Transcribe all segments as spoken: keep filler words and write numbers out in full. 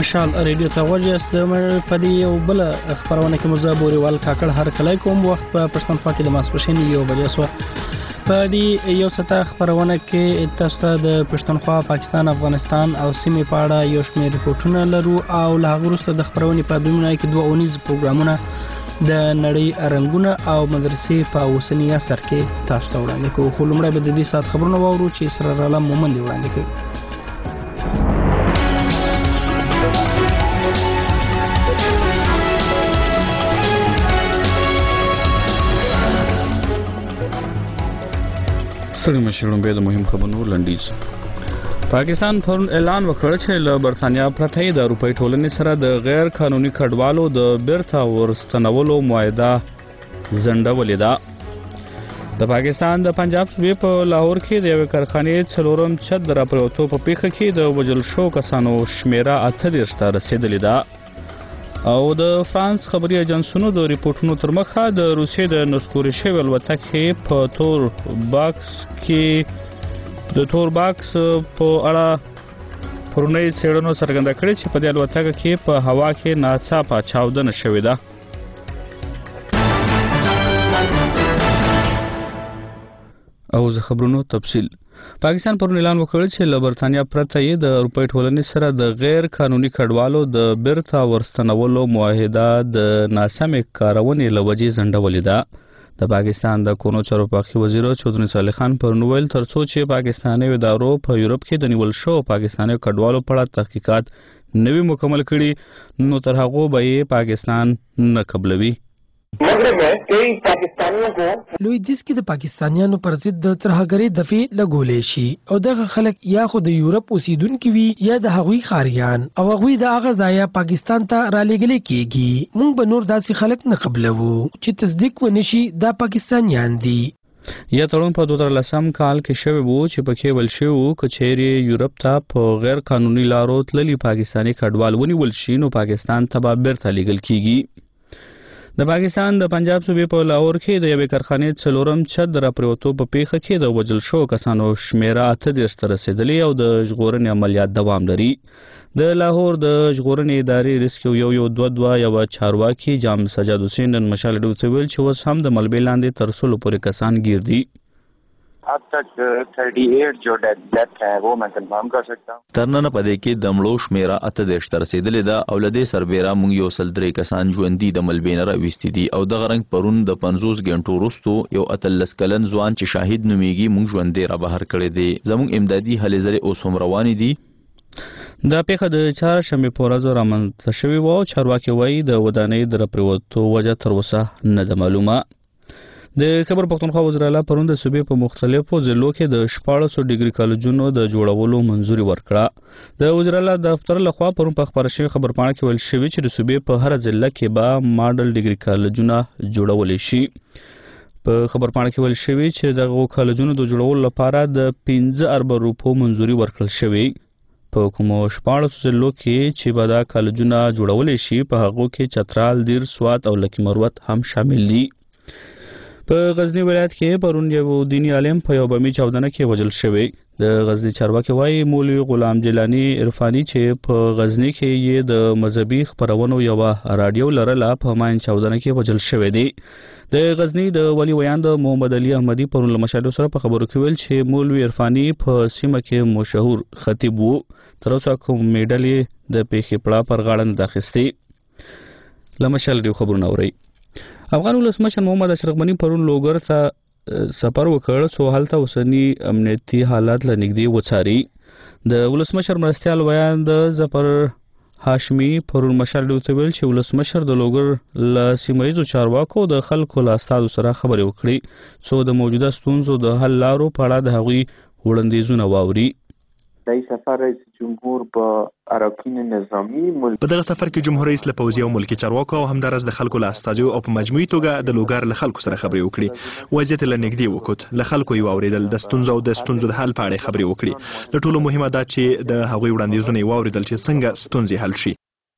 مشال ریډیو ته وجهست د پدې یو بل خبرونه کې مزابوري وال کاکړ هر کله کوم وخت په پښتونخوا کې د ماسپښین یو بجې سو په دې یو څه خبرونه کې تاسو ته د پښتونخوا پاکستان افغانستان او سیمې په اړه یو شمېر ریپورتونه لرو او له هغه وروسته د خبرونې په دومره کې دوه اونیز پروګرامونه د نړۍ رنگونه او مدرسې په اوسنی اثر کې تاسو ته وړاندې کوو. خو لومړی به د دې سات خبرونه واورو چې اسرار عالم مومند وړاندې کوي. ستړي مشرون به د مهم خبرونو لنډیز. پاکستان پرون اعلان وکړ چې له برتانیا پرته د اروپای ټولنې سره د غیر قانوني کډوالو د بیرته ورستنولو معاهده ځنډولې ده. د پاکستان د پنجاب صوبې په لاهور کې د یوې کارخانې څلورم چت د راپریوتو په پیښه کې د وژل شوو کسانو شمیره اته دېرش ته رسېدلې ده او د فرانس خبري ایجنسونو د ریپورتونو تر مخه د روسیې د نسکورې شوې الوتکې په تور باکس کې د تور باکس په اړه پرونی څېړنو څرګنده کړې چې په دې الوتکه کې په هوا کې ناڅاپه چاودنه شوې ده. او زه خبرونو تفصیل. پاکستان پرون اعلان وکړ چې له برتانیا پرته یې د اروپای ټولنې سره د غیر قانوني کډوالو د بیرته ورستنولو معاهده د ناسمې کارونې له وجې ځنډولې ده. د پاکستان د کونو چارواکي وزیر چودري صالح خان پرون ویل ترڅو چې پاکستاني ادارو په یورپ کې د نیول شو پاکستاني کډوالو په اړه تحقیقات نوي مکمل کړي نو تر هغه به پاکستان نه قبلوي. مغرب میں کئی پاکستانیوں کو لویدیځ کې د پاکستانیانو پر ضد د ترهګرۍ دفعې لګولې شي او دغه خلک یا خو د یورپ اوسیدونکي وي یا د هغوی خاریان او هغوی د هغه ځایه پاکستان ته رالېږلي کېږي. موږ به نور داسې خلک نه قبلوو چې تصدیق ونشي دا پاکستانیان دي. یا تړون په دوه زره لسم کال کې شوی وو چې پکې ول شوی وو چې چیرې یورپ ته په غیر قانوني لارو تللي پاکستاني کډوال ونیول شي نو پاکستان ته به بیرته لیږل کېږي. د پاکستان د پنجاب صوبې په لاهور کې د یوې کارخانې څلورم چت د راپریوتو په پیښه کې د وژل شوو کسانو شمیره اته دېرش ته رسېدلې او د ژغورنې عملیات دوام لري. د لاهور د ژغورنې ادارې ریسکیو یو یو دوه دوه یوه چارواکي جام سجاد حسین نن مشال ډیو ته ویل چې اوس هم د ملبې لاندې تر سلو پورې کسان ګیر دي. अब तक अड़तीस जो डेथ है वो मैं कंफर्म कर सकता हूं. ترنن پدې کې د مړو شمیره اته دېرش تر رسیدلې ده او لدې سربېره موږ یو سل درې کسان ژوندي د ملبې نه راوستي دي او دغه رنګ پرون د پنځوس غنټو وروسته یو اتلس کلن ځوان چې شاهد نومیږي موږ ژوندې را بهر کړی دی. زموږ امدادي هلې ځلې اوس هم روانې دي. دا پیښه د چهارشنبې په ورځ رامنځته شوې وه او چارواکي وایي د ودانۍ د راپریوتو وجه تر اوسه نه ده معلومه. د خبر پښتونخوا وزیر اعلی پرون د صوبې په مختلفو ضلعو کې د شپاړسو ډیګري کالجونو د جوړولو منځوري ورکړه. د وزیر اعلی دفتر لخوا پرون په خبره شوې خبرپاڼه کې ویل شوي چې د صوبې په هر ضلع کې به ماډل ډیګري کالجونه جوړولی شي. په خبرپاڼه کې ویل شوي چې دغه کالجونو د جوړولو لپاره د پنځه اربه روپو منځوري ورکړل شوی. په کومو شپاړسو ضلعو کې چې به دا کالجونه جوړولی شي په هغو کې چترال، دیر، سوات او لکي مروت هم شامل دي. په غزنی ولایت کې پرون یو دینی عالم په یو بمي چاودنه کې وژل شوی. د غزنی چارواکي وایي مولوي غلام جیلانی عرفاني چې په غزنی کې یې د مذهبي خبرونو یو رادیو لرله په ماین چاودنه کې وژل شوی دی. د غزنی د ولی ویاند محمد علي احمدي پرون له مشاهدو سره په خبرو کې ویل چې مولوي عرفاني په سیمه کې مشهور خطیب وو. تر اوسه کوم میډل د پیښې پړه پر غاړه نه اخیستی. له مشال ډیو خبرونه اورئ. افغان ولسمشر محمد اشرف غني پرون لوګر ته سفر وکړ څو هلته اوسنی امنیتي حالات له نږدې وڅاري. د ولسمشر مرستیال ویاند ظفر هاشمي پرون مشال ډیو ته ویل چې ولسمشر د لوګر له سیمه ییزو چارواکو د خلکو له استادو سره خبرې وکړي څو د موجوده ستونزو د حل لارو په اړه د هغوی وړاندیزونه واوري. دای سفر رئیس جمهور با اراکین نظامی ملک په دغه سفر کې جمهور رئیس له پوځي او ملکي چارواکو او همدارس د خلکو له استازیو او په مجموعي توګه د لوګر له خلکو سره خبرې وکړي. وضعیت له نږدې وکوت له خلکو یې واورېدل د ستونزو او د ستونزو د حل په اړه خبرې وکړي. له ټولو مهمه دا چې د هغوی وړاندیزونه یې واورېدل چې څنګه ستونزې حل شي.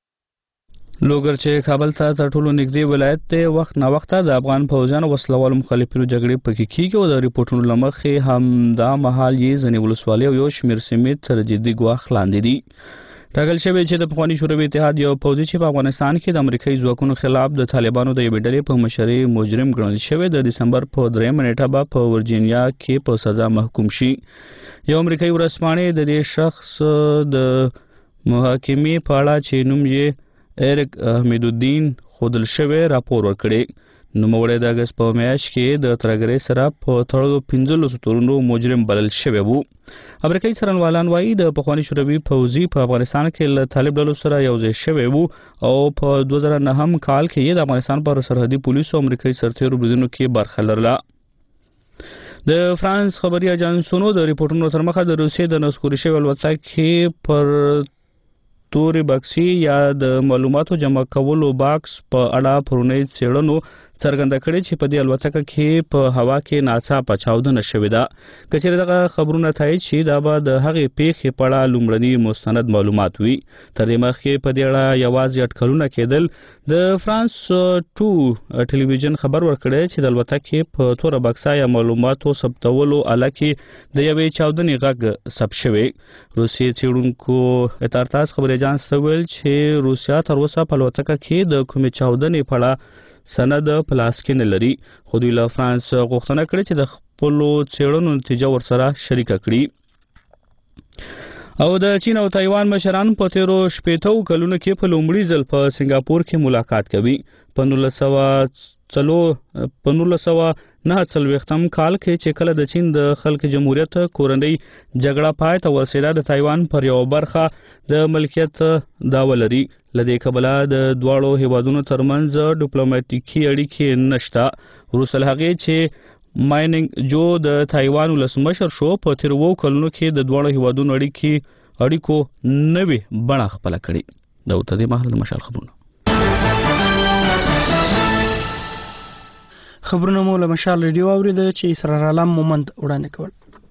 لوګر چې کابل ته تر ټولو نږدې ولایت دی وخت نا وخته د افغان پوځیانو وسلوالو مخالفینو جګړې پکې کیږي او د ریپورتونو له مخې هم دا مهال یې ځینې ولسوالۍ او یو شمېر سیمې تر جدي ګواښ لاندې دي. ټاکل شوی چې د پخواني شوروي اتحاد یو پوځي چې په افغانستان کې د امریکایي ځواکونو خلاف د طالبانو د یوې ډلې په مشرۍ مجرم ګڼل شوی د دسمبر په درېیمه نیټه به په ورجینیا کې په سزا محکوم شي. یو امریکایي ورځپاڼې د دې شخص د محاکمې په اړه چې نوم یې ایرک حمیدالدین ښودل شوی راپور ورکړی. نوموړی د اګست په میاشت کې د ترهګرۍ سره په تړلو پنځلسو تورونو مجرم بلل شوی و. امریکایي څارنوالان وایي د پخواني شوروي پوځي په افغانستان کې له طالب ډلو سره یوځای شوی و او په دوه زره نهم کال کې یې د افغانستان پر سرحدي پولیسو امریکایي سرتیرو بریدونو کې برخه لرله. د فرانس خبري اژانسونو د ریپورتونو تر مخه د روسیې د نسکوري شوي الوتکې پر تورې بکسي یا د معلوماتو جمع کولو باکس په اړه پرونی څېړنو څرګنده کړې چې په دې الوتکه کې په هوا کې ناڅاپه چاودنه شوې ده. که چېرې دغه خبرونه تایید شي دا به د هغې پیښې په اړه لومړني مستند معلومات وي. تر دې مخکې په دې اړه یوازې اټکلونه کېدل. د فرانس ټو ټلویزیون خبر ورکړی چې د الوتکې په توره بکسه یا معلوماتو ثبتولو آله کې د یوې چاودنې غږ ثبت شوی. روسیې څېړونکو اتارتاس خبري اژانس ته ویل چې روسیا تر اوسه په الوتکه کې د کومې چاودنې په اړه سند په لاس کې نه لري، خو دوی له فرانس غوښتنه کړې چې د خپلو څېړنو نتیجه ورسره شریکه کړي. او د چین او تایوان مشران په تیرو شپېتو کلونو کې په لومړي ځل په سنګاپور کې ملاقات کوي. په نولس سوه څلو په نولس سوه نهه څلوېښتم کال کې چې کله د چین د خلق جمهوریت کورنۍ جګړه پای ته ورسېده د تایوان پر یوه برخه د ملکیت دعوه لري. له دې کبله د دواړو هیوادونو ترمنځ ډیپلوماټیکي اړیکې نشته. وروسته له هغې چې مایننګ جو د تایوان ولسمشر شو په تېرو اوو کلونو کې د دواړو هیوادونو اړیکې اړیکو نوې بڼه خپله کړې. د اوتدې مهال د مشال خبرونه خبرونه مو له مشال ریډیو اورېده چې اسرار عالم مومند وړاندې کول.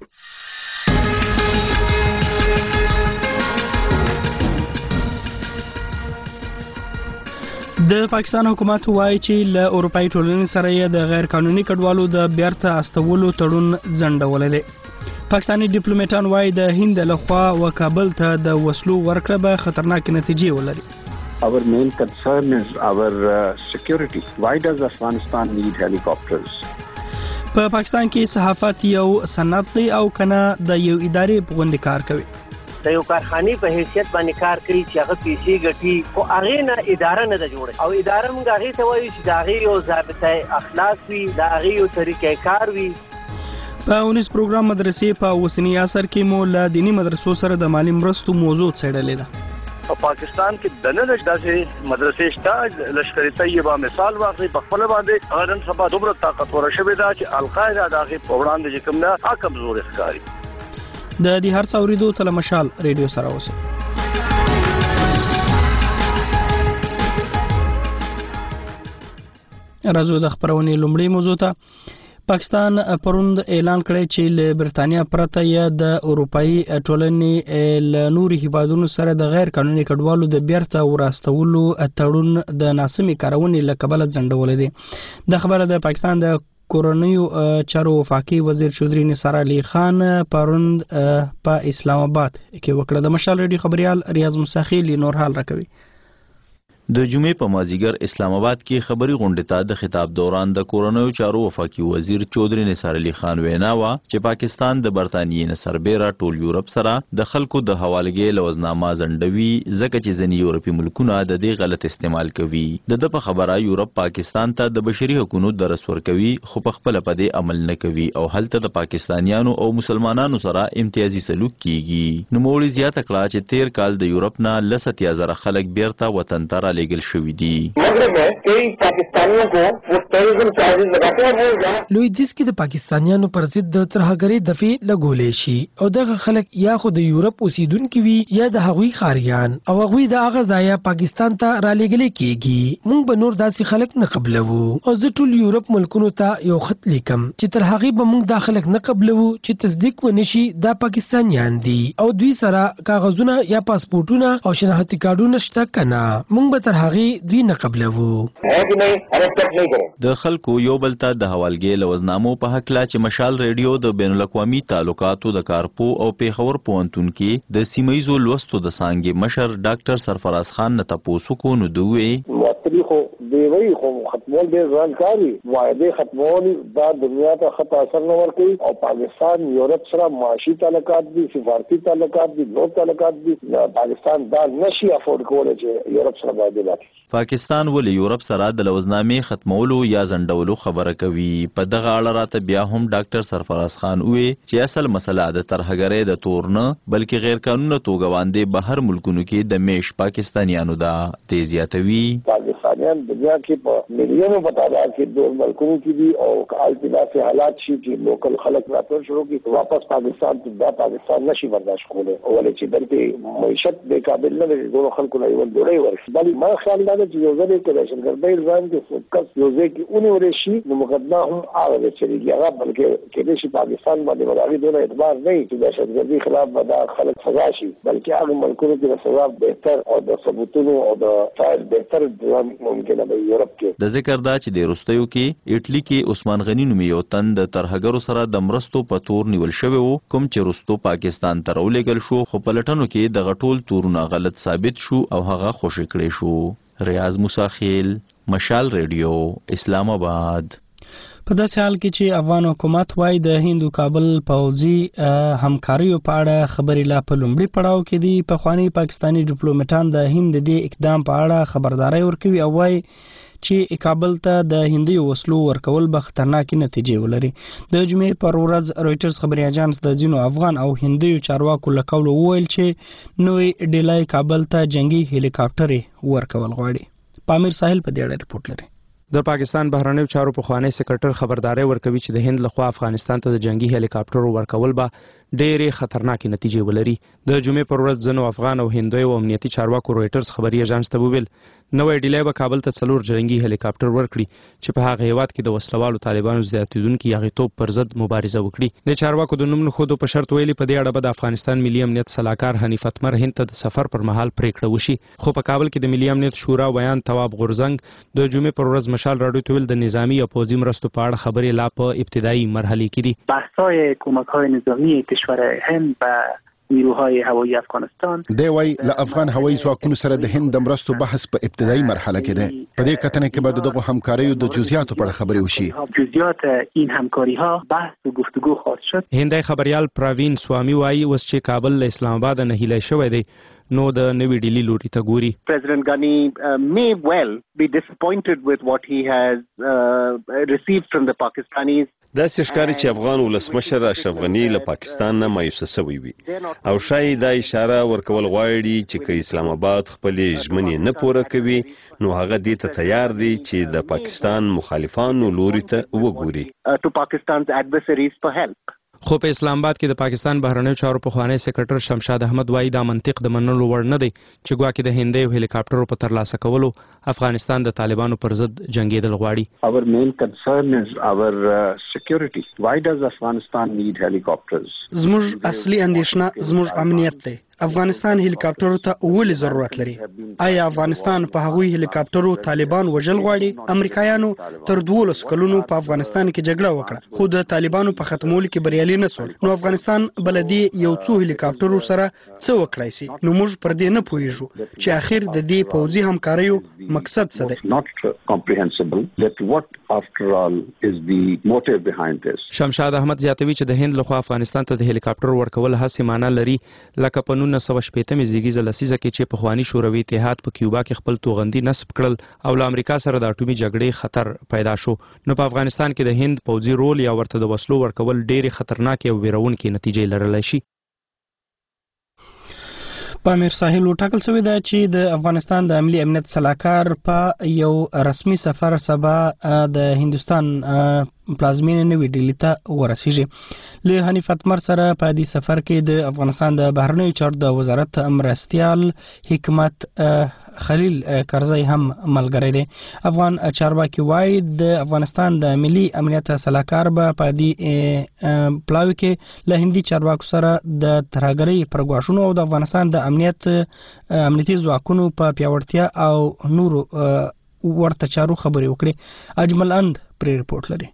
د پاکستان حکومت وایي چې له اروپایي ټولنې سره یې د غیر قانوني کډوالو د بیرته استولو تړون ځنډولی دی. پاکستاني ډیپلوماټان وایي د هند لخوا و کابل ته د وسلو ورکړه به خطرناکې نتیجې ولري. Our main concern is our uh, security. Why does Afghanistan need helicopters? په پاکستان کې صحافت یو صنعت دی او کنه د یو ادارې په غوندې کار کوي. د یو کارخانې په حیثیت باندې کار کوي چې هغه پیسې ګټي، خو هغې نه اداره نه ده جوړه. او اداره موږ هغې ته وایو چې د هغې یو ضابطه اخلاق وي، د هغې یو طریقه کار وي. په اونیس پروګرام مدرسې په اوسني عصر کې مو له دیني مدرسو سره د مالي مرستو موضوع څېړلې ده. په پاکستان کې د نن داسې مدرسې شته. لشکر طیبه مثال واخلئ، په خپل باندې هغه نن سبا دومره طاقتوره شوې ده چې القاعده د هغې په وړاندې چې کوم نه هغه کمزورې ښکاري. د دې هر څه اورېدو ته له مشال ریډیو سره اوسئ. راځو د خپرونې لومړۍ موضوع ته. پاکستان پروند اعلان کړی چې له برتانیا پرته یا د اروپایي ټولنې له نورو هیوادونو سره د غیر قانوني کډوالو د بیرته وراستولو تړون د ناسمې کارونې له کبله ځنډولی دی. دا خبره د پاکستان د کورنیو چارو وفاقي وزیر چودري نثار علي خان پروند په اسلام آباد کې وکړه. د مشال ریډیو خبريال ریاض مستخیل نور حال راکوي. د جمعې په مازیګر اسلام آباد کې خبري غونډې ته د خطاب دوران د کورنیو چارو وفاقي وزیر چودري نثار علي خان وینا وا چې پاکستان د برتانیې نه سربېره ټول یورپ سره د خلکو د حوالګۍ لوزنامه ځنډوي ځکه چې ځینې یورپي ملکونه د دې غلط استعمال کوي. د ده په خبره یورپ پاکستان ته د بشري حقوقو درس ورکوي خو په خپله په دې عمل نه کوي او هلته د پاکستانیانو او مسلمانانو سره امتیازي سلوک کیږي. نوموړي زیاته کړه چې تیر کال د یورپ نه لس اتیا زره خلک بیرته وطن ته لیگل شوی دی. مغرب میں کئی پاکستانیوں کو وہ ٹیررزم چارجز لگاتے ہیں. لویدیځ کې د پاکستانیانو پر ضد د ترهګرۍ دفعې لګولې شي او دغه خلک یا خو د یورپ اوسیدونکي وي یا د هغوی خاریان او هغوی د هغه ځایه پاکستان ته رالېږلې کېږي. موږ به نور داسې خلک نه قبلوو او زه ټول یورپ ملکونو ته یو خط لیکم چې تر هغې به موږ دا خلک نه قبلوو چې تصدیق ونه شي دا پاکستانیان دي او دوی سره کاغذونه یا پاسپورټونه او شناختي کارډونه شته که نه. موږ به تر هغې دوی نه قبلوو. د خلکو یو بل ته د حوالګي لوزنامو په حق لا چې مشال ریډیو د بین الاقوامي تعلقاتو د کارپو او پیښور پوهنتون کې د سیمایزو لوستو د څانګې مشر ډاکټر سرفراز خان نه تاسو کو نو دوی معطلی خو دی وی خو ختمول ډیر ځان کاری واعده ختمول دا دنیا ته خطر اثر نه ورکوي او پاکستان یورپ سره معاشي تعلقات دي سفارتي تعلقات دي نور تعلقات دي پاکستان دا نشي افورد کولای چې یورپ سره باندې لاته. پاکستان ولې یورپ سره د لوزنامې ختمولو یا ځنډولو خبره کوي؟ په دغه اړه راته بیا هم ډاکټر سرفراز خان وی چې اصل مسله د ترهګرۍ د تور نه بلکې غیر قانوني توګه باندې بهر ملکونو کې د میش پاکستانیانو دا تیزیاتوي. پاکستانیان دنیا کې په ملیونو په تعداد کې د ملکونو کې دي او کالتنا سے حالات شي چې لوکل خلک راتور شروع کی واپس پاکستان ته دا پاکستان نشي برداشت کولای او ولې چې دلته معیشت به قابل نه دي دوه خلکو نه یو ډوړی ورشي. بل ما خیال دا چې یو ځل کې دهشتګردۍ الزام کې فوکس یو ځای کې اونې ورشي نو مقدمه هم هغه چریږي هغه بلکې کې شي پاکستان باندې ولغي دونه اعتبار نه چې دهشتګردۍ خلاف به دا خلک سزا شي بلکې هغه ملکونو کې د سزا بهتر او د ثبوتونو او د فایل بهتر ممکنه به یورپ کې. د ذکر دا چې د روستیو کې اټلی کې عثمان غنی نومي یو تن د ترهګرو سره د مرستو په تور نیول شوی وو کوم چې روستو پاکستان ته راولېږل شو خو په لټنو کې د غټول تورونه غلط ثابت شو او هغه خوشی کړی شو. ریاض موسی خیل مشال ریډیو اسلام آباد. په داسې حال کې چې افغان حکومت وايي د هند او کابل پوځي همکاریو په اړه خبرې لا په لومړي پړاو کې دي. پخواني پاکستاني ډیپلوماټان د هند د اقدام په اړه خبرداري ورکوي او وايي چې کابل ته د هندي وسلو ورکول به خطرناکې نتیجې ولري. د جمعې پر ورځ رويټرز خبري اژانس د ځینو افغان او هندي چارواکو له قوله وویل چې نوې ډیلای کابل ته جنگي هلیکاپټر ورکول غواړي. پامیر ساحل په دې اړه رپورټ لري. د پاکستان بهرنیو چارو پخوانی سکرټر خبرداري ورکوي چې د هند لخوا افغانستان ته د جنگي هلیکاپټر ورکول به ډېرې خطرناکې نتیجې ولري. د جمعې پر ورځ ځینو افغان او هندي او امنیتي چارواکو رويټرز خبري اژانس ته وویل نوې ډیلای به کابل ته څلور جنگي هلیکاپټر ورکړي چې په هغه هیواد کې د وسلوالو طالبانو زیاتیدونکو یغیتوب پر ضد مبارزه وکړي. د چارواکو د نوم نه خود په شرط ویلي په دې اړه به د افغانستان ملي امنیت صلاحکار حنیف اتمر هند ته د سفر پر مهال پریکړه وشي. خو په کابل کې د ملي امنیت شورا ویان تواب غورزنګ د جمعې پر ورځ مشال راډیو ته ویل د نظامی او پوځي مرستو په اړه خبرې لا په ابتدایي مرحله کې دي. بحث‌های کمک‌های نظامی کشور هند به نیروهای هوایی افغانستان دی وای له افغان هوایی ځواکونو سره د هند د مرستو بحث په ابتدایي مرحله کې ده. په دې کتنه کې به دغه همکاریو د جزئیاتو په اړه خبرې وشي. جزئیات این همکاری‌ها بحث و گفتگو خواهد شد. هندي خبريال پراوین سوامي وایي اوس چې کابل له اسلام آباد نه هیله شوی دی نو د نوې ډیلی لوري ته ګوري. President Ghani uh, may well be disappointed with what he has uh, received from the Pakistanis. دا ښکاري چې افغان ولسمشر اشرف غنی له پاکستان نه مایوسه شوی وي او شاید دا اشاره ورکول غواړي چې که اسلام آباد خپل ژمنې نه پوره کوي نو هغه دې ته تیار دی چې د پاکستان مخالفانو لوري ته وګوري. uh, to Pakistan's adversaries for help. خو په اسلام آباد کې د پاکستان بهرنیو چارو پخوانی سکرټر شمشاد احمد وایي دا منطق د منلو وړ نه دی چې ګواکې د هندي هلیکاپټرو په ترلاسه کولو افغانستان د طالبانو پر ضد جنگیدل غواړي. Our main concern is our uh, security. Why does Afghanistan need helicopters? زموږ اصلي اندېښنه زموږ امنیت دی. افغانستان هلیکاپټرو ته ولې ضرورت لري؟ آیا افغانستان په هغوی هلیکاپټرو طالبان وژل غواړي؟ امریکایانو تر دولس کلونو په افغانستان کې جګړه وکړه خو د طالبانو په ختمولو کې بریالي نه شول. نو افغانستان بلدي یو څو هلیکاپټرو سره څه وکړای شي؟ نو موږ پر دې نه پوهیږو چې اخر د دې پوځي همکاریو مقصد څه دی. Not comprehensible that what after all is the motive behind this. شمشاد احمد زیاتوي چې د هند لخوا افغانستان ته د هلیکاپټر ورکول هڅه معنی لري لکه په نولس سوه شپېته زیږیزه لسیزه کې چې پخوانی شوروي اتحاد په کیوبا کې خپل توغندي نصب کړل او له امریکا سره د اټومي جګړې خطر پیدا شو. نو په افغانستان کې د هند پوځي رول یا ورته د وسلو ورکول ډېرې خطرناکې او ویرونکې نتیجې لرلی شي. پامیر ساحل وټاکل شوی دی چې د افغانستان د ملي امنیت صلاحکار په یو رسمي سفر سبا د هندستان پلازمینې نوې ډیلي ته ورسیږي. له حنیف اتمر سره په دې سفر کې د افغانستان د بهرنیو چارو د وزارت مرستیال حکمت خلیل کرزی هم ملګری دی. افغان چارواکي وایي د افغانستان د ملي امنیت سلاکار به په دې پلاوي کې له هندي چارواکو سره د ترهګرۍ پر ګواښونو او د افغانستان د امنیت امنیتي ځواکونو په پیاوړتیا او نورو ورته چارو خبرې وکړي. اجمل اند پرې رپورټ لري.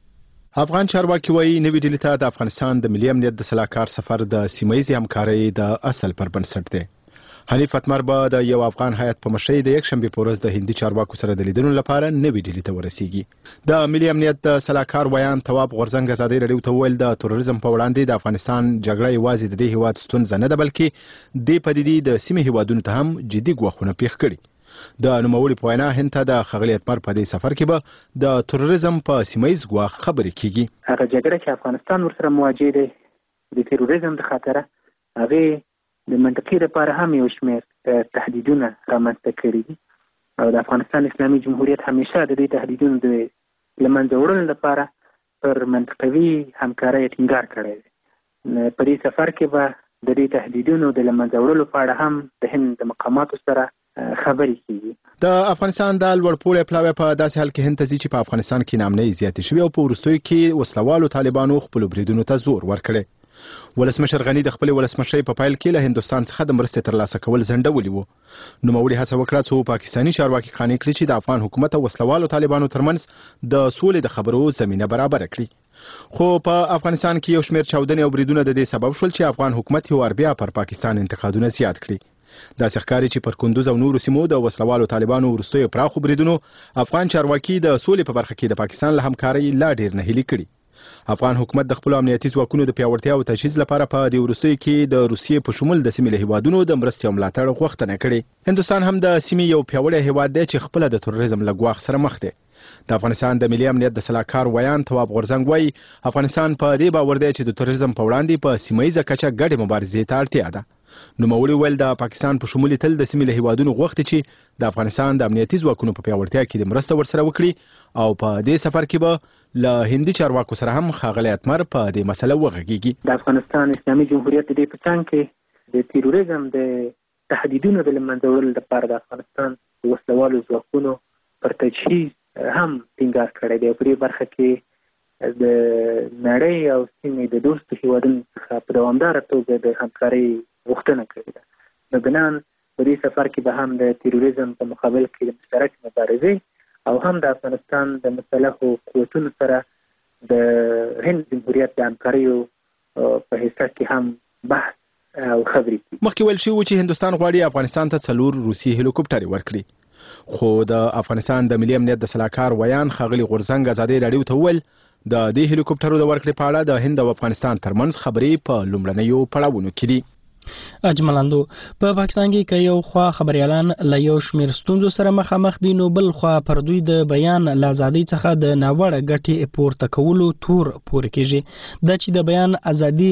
افغان چارواکي وایي نوې ډیلي ته د افغانستان د ملي امنیت د سلاکار سفر د سیمه‌یزې همکارۍ د اصل پر بنسټ دی. حنیف اتمر به د یو افغان هیئت په مشرۍ د یک شنبې په ورځ د هندي چارواکو سره د لیدنو لپاره نوې ډیلي ته ورسیږي. د ملي امنیت د سلاکار ویان تواب غورځنګ ازادي راډیو ته وویل د تروریزم په وړاندې د افغانستان جګړه یوازې د دې هیواد ستونزه نه ده بلکې دې پدیدې د سیمې هیوادونو ته هم جدي ګواښونه پیښ کړي. د نوموړي په وینا هند ته د ښاغلي اتمر په دې سفر کې به د تروریزم په سیمه‌ییز ګواښ خبرې کیږي. هغه جګړه چې افغانستان ورسره مواجه دی د تروریزم د خاطره هغه د منطقې لپاره هم یو شمېر تهدیدونه رامنځته کړي دي او د افغانستان اسلامي جمهوریت همیشه د دې تهدیدونو د له منځه وړلو لپاره پر منطقوي همکارۍ ټینګار کړی دی. په دې سفر کې به د دې تهدیدونو د له منځه وړلو په اړه هم د هند د مقاماتو سره خبرې کیږي. د افغانستان د لوړپوړي پلاوی په داسې حال کې هند ته ځي چې په افغانستان کې نامنۍ زیاتې شوې او په وروستیو کې وسلوالو طالبانو خپل بریدونو ته زور ورکړی. ولسمشر غني د خپل ولسمشرۍ په پیل کې له هندوستان څخه د مرستې ترلاسه کول ځنډولي وو. نوموړي هڅه وکړه څو پاکستاني چارواکي قانع کړي چې د افغان حکومت او وسلوالو طالبانو ترمنځ د سولې د خبرو زمینه برابر کړي. خو په افغانستان کې یو شمېر چاودنې او بریدونه د دې سبب شول چې افغان حکومت یو بیا پر پاکستان انتقادونه زیات کړي. داسې ښکاري چې پر کندوز او نورو سیمو د وسلوالو طالبانو وروستیو پراخو بریدونو افغان چارواکي د سولې په برخه کې د پاکستان له همکارۍ لا ډېر نهیلي کړي. افغان حکومت د خپلو امنیتي ځواکونو د پیاوړتیا او تجهیز لپاره په دې وروستیو کې د روسیې په شمول د سیمې له هیوادونو د مرستې او ملاتړ غوښتنه کړې. هندوستان هم د سیمې یو پیاوړی هیواد دی چې خپله د تروریزم له ګواښ سره مخ دی. د افغانستان د ملي امنیت د سلاکار ویان تواب غورځنګ وایي افغانستان په دې باور دی چې د تروریزم په وړاندې په سیمه‌ییزه کچه ګډې مبارزې ته اړتیا ده. نوموړي ویل د پاکستان په شمول تل د سیمې له هیوادونو غوښتي چې د افغانستان د امنیتي ځواکونو په پیاوړتیا کې د مرسته ورسره وکړي او په دې سفر کې به له هندي چارواکو سره هم ښاغلی اتمر په دې مسله وغږیږي. د افغانستان اسلامي جمهوریت د دې په څنګ کې د تروریزم د تهدیدونو د له منځه وړلو لپاره د افغانستان د وسلوالو ځواکونو پر تجهیز هم ټینګار کړی دی. په دې برخه کې د نړۍ او سیمې د دوستو هیوادونو څخه په دوامداره توګه د همکارۍ غوښتنه کړې ده. نو بنان په دې سفر کې به هم د تروریزم په مقابل کې د مشترک مبارزې او هم د افغانستان د مسلحو قوتونو سره د هند جمهوریت د همکاریو په حصه کې هم بحث او خبرې کیږي. مخکې ویل شوي چې هندوستان غواړي افغانستان ته څلور روسي هلیکوپټرې ورکړي. خو د افغانستان د ملي امنیت د سلاکار ویان ښاغلي غورځنګ ازادي راډیو ته وویل د دې هلیکوپټرو د ورکړې په اړه د هند او افغانستان ترمنځ خبرې په لومړنیو پړاوونو کې دي. اجملاندو په پاکستان کې که یو خوا خبريالان له یو شمېر ستونزو سره مخامخ دي نو بل خوا پر دوی د بیان له ازادۍ څخه د ناوړه ګټې پورته کولو تور پورې کیږي. دا چې د بیان ازادي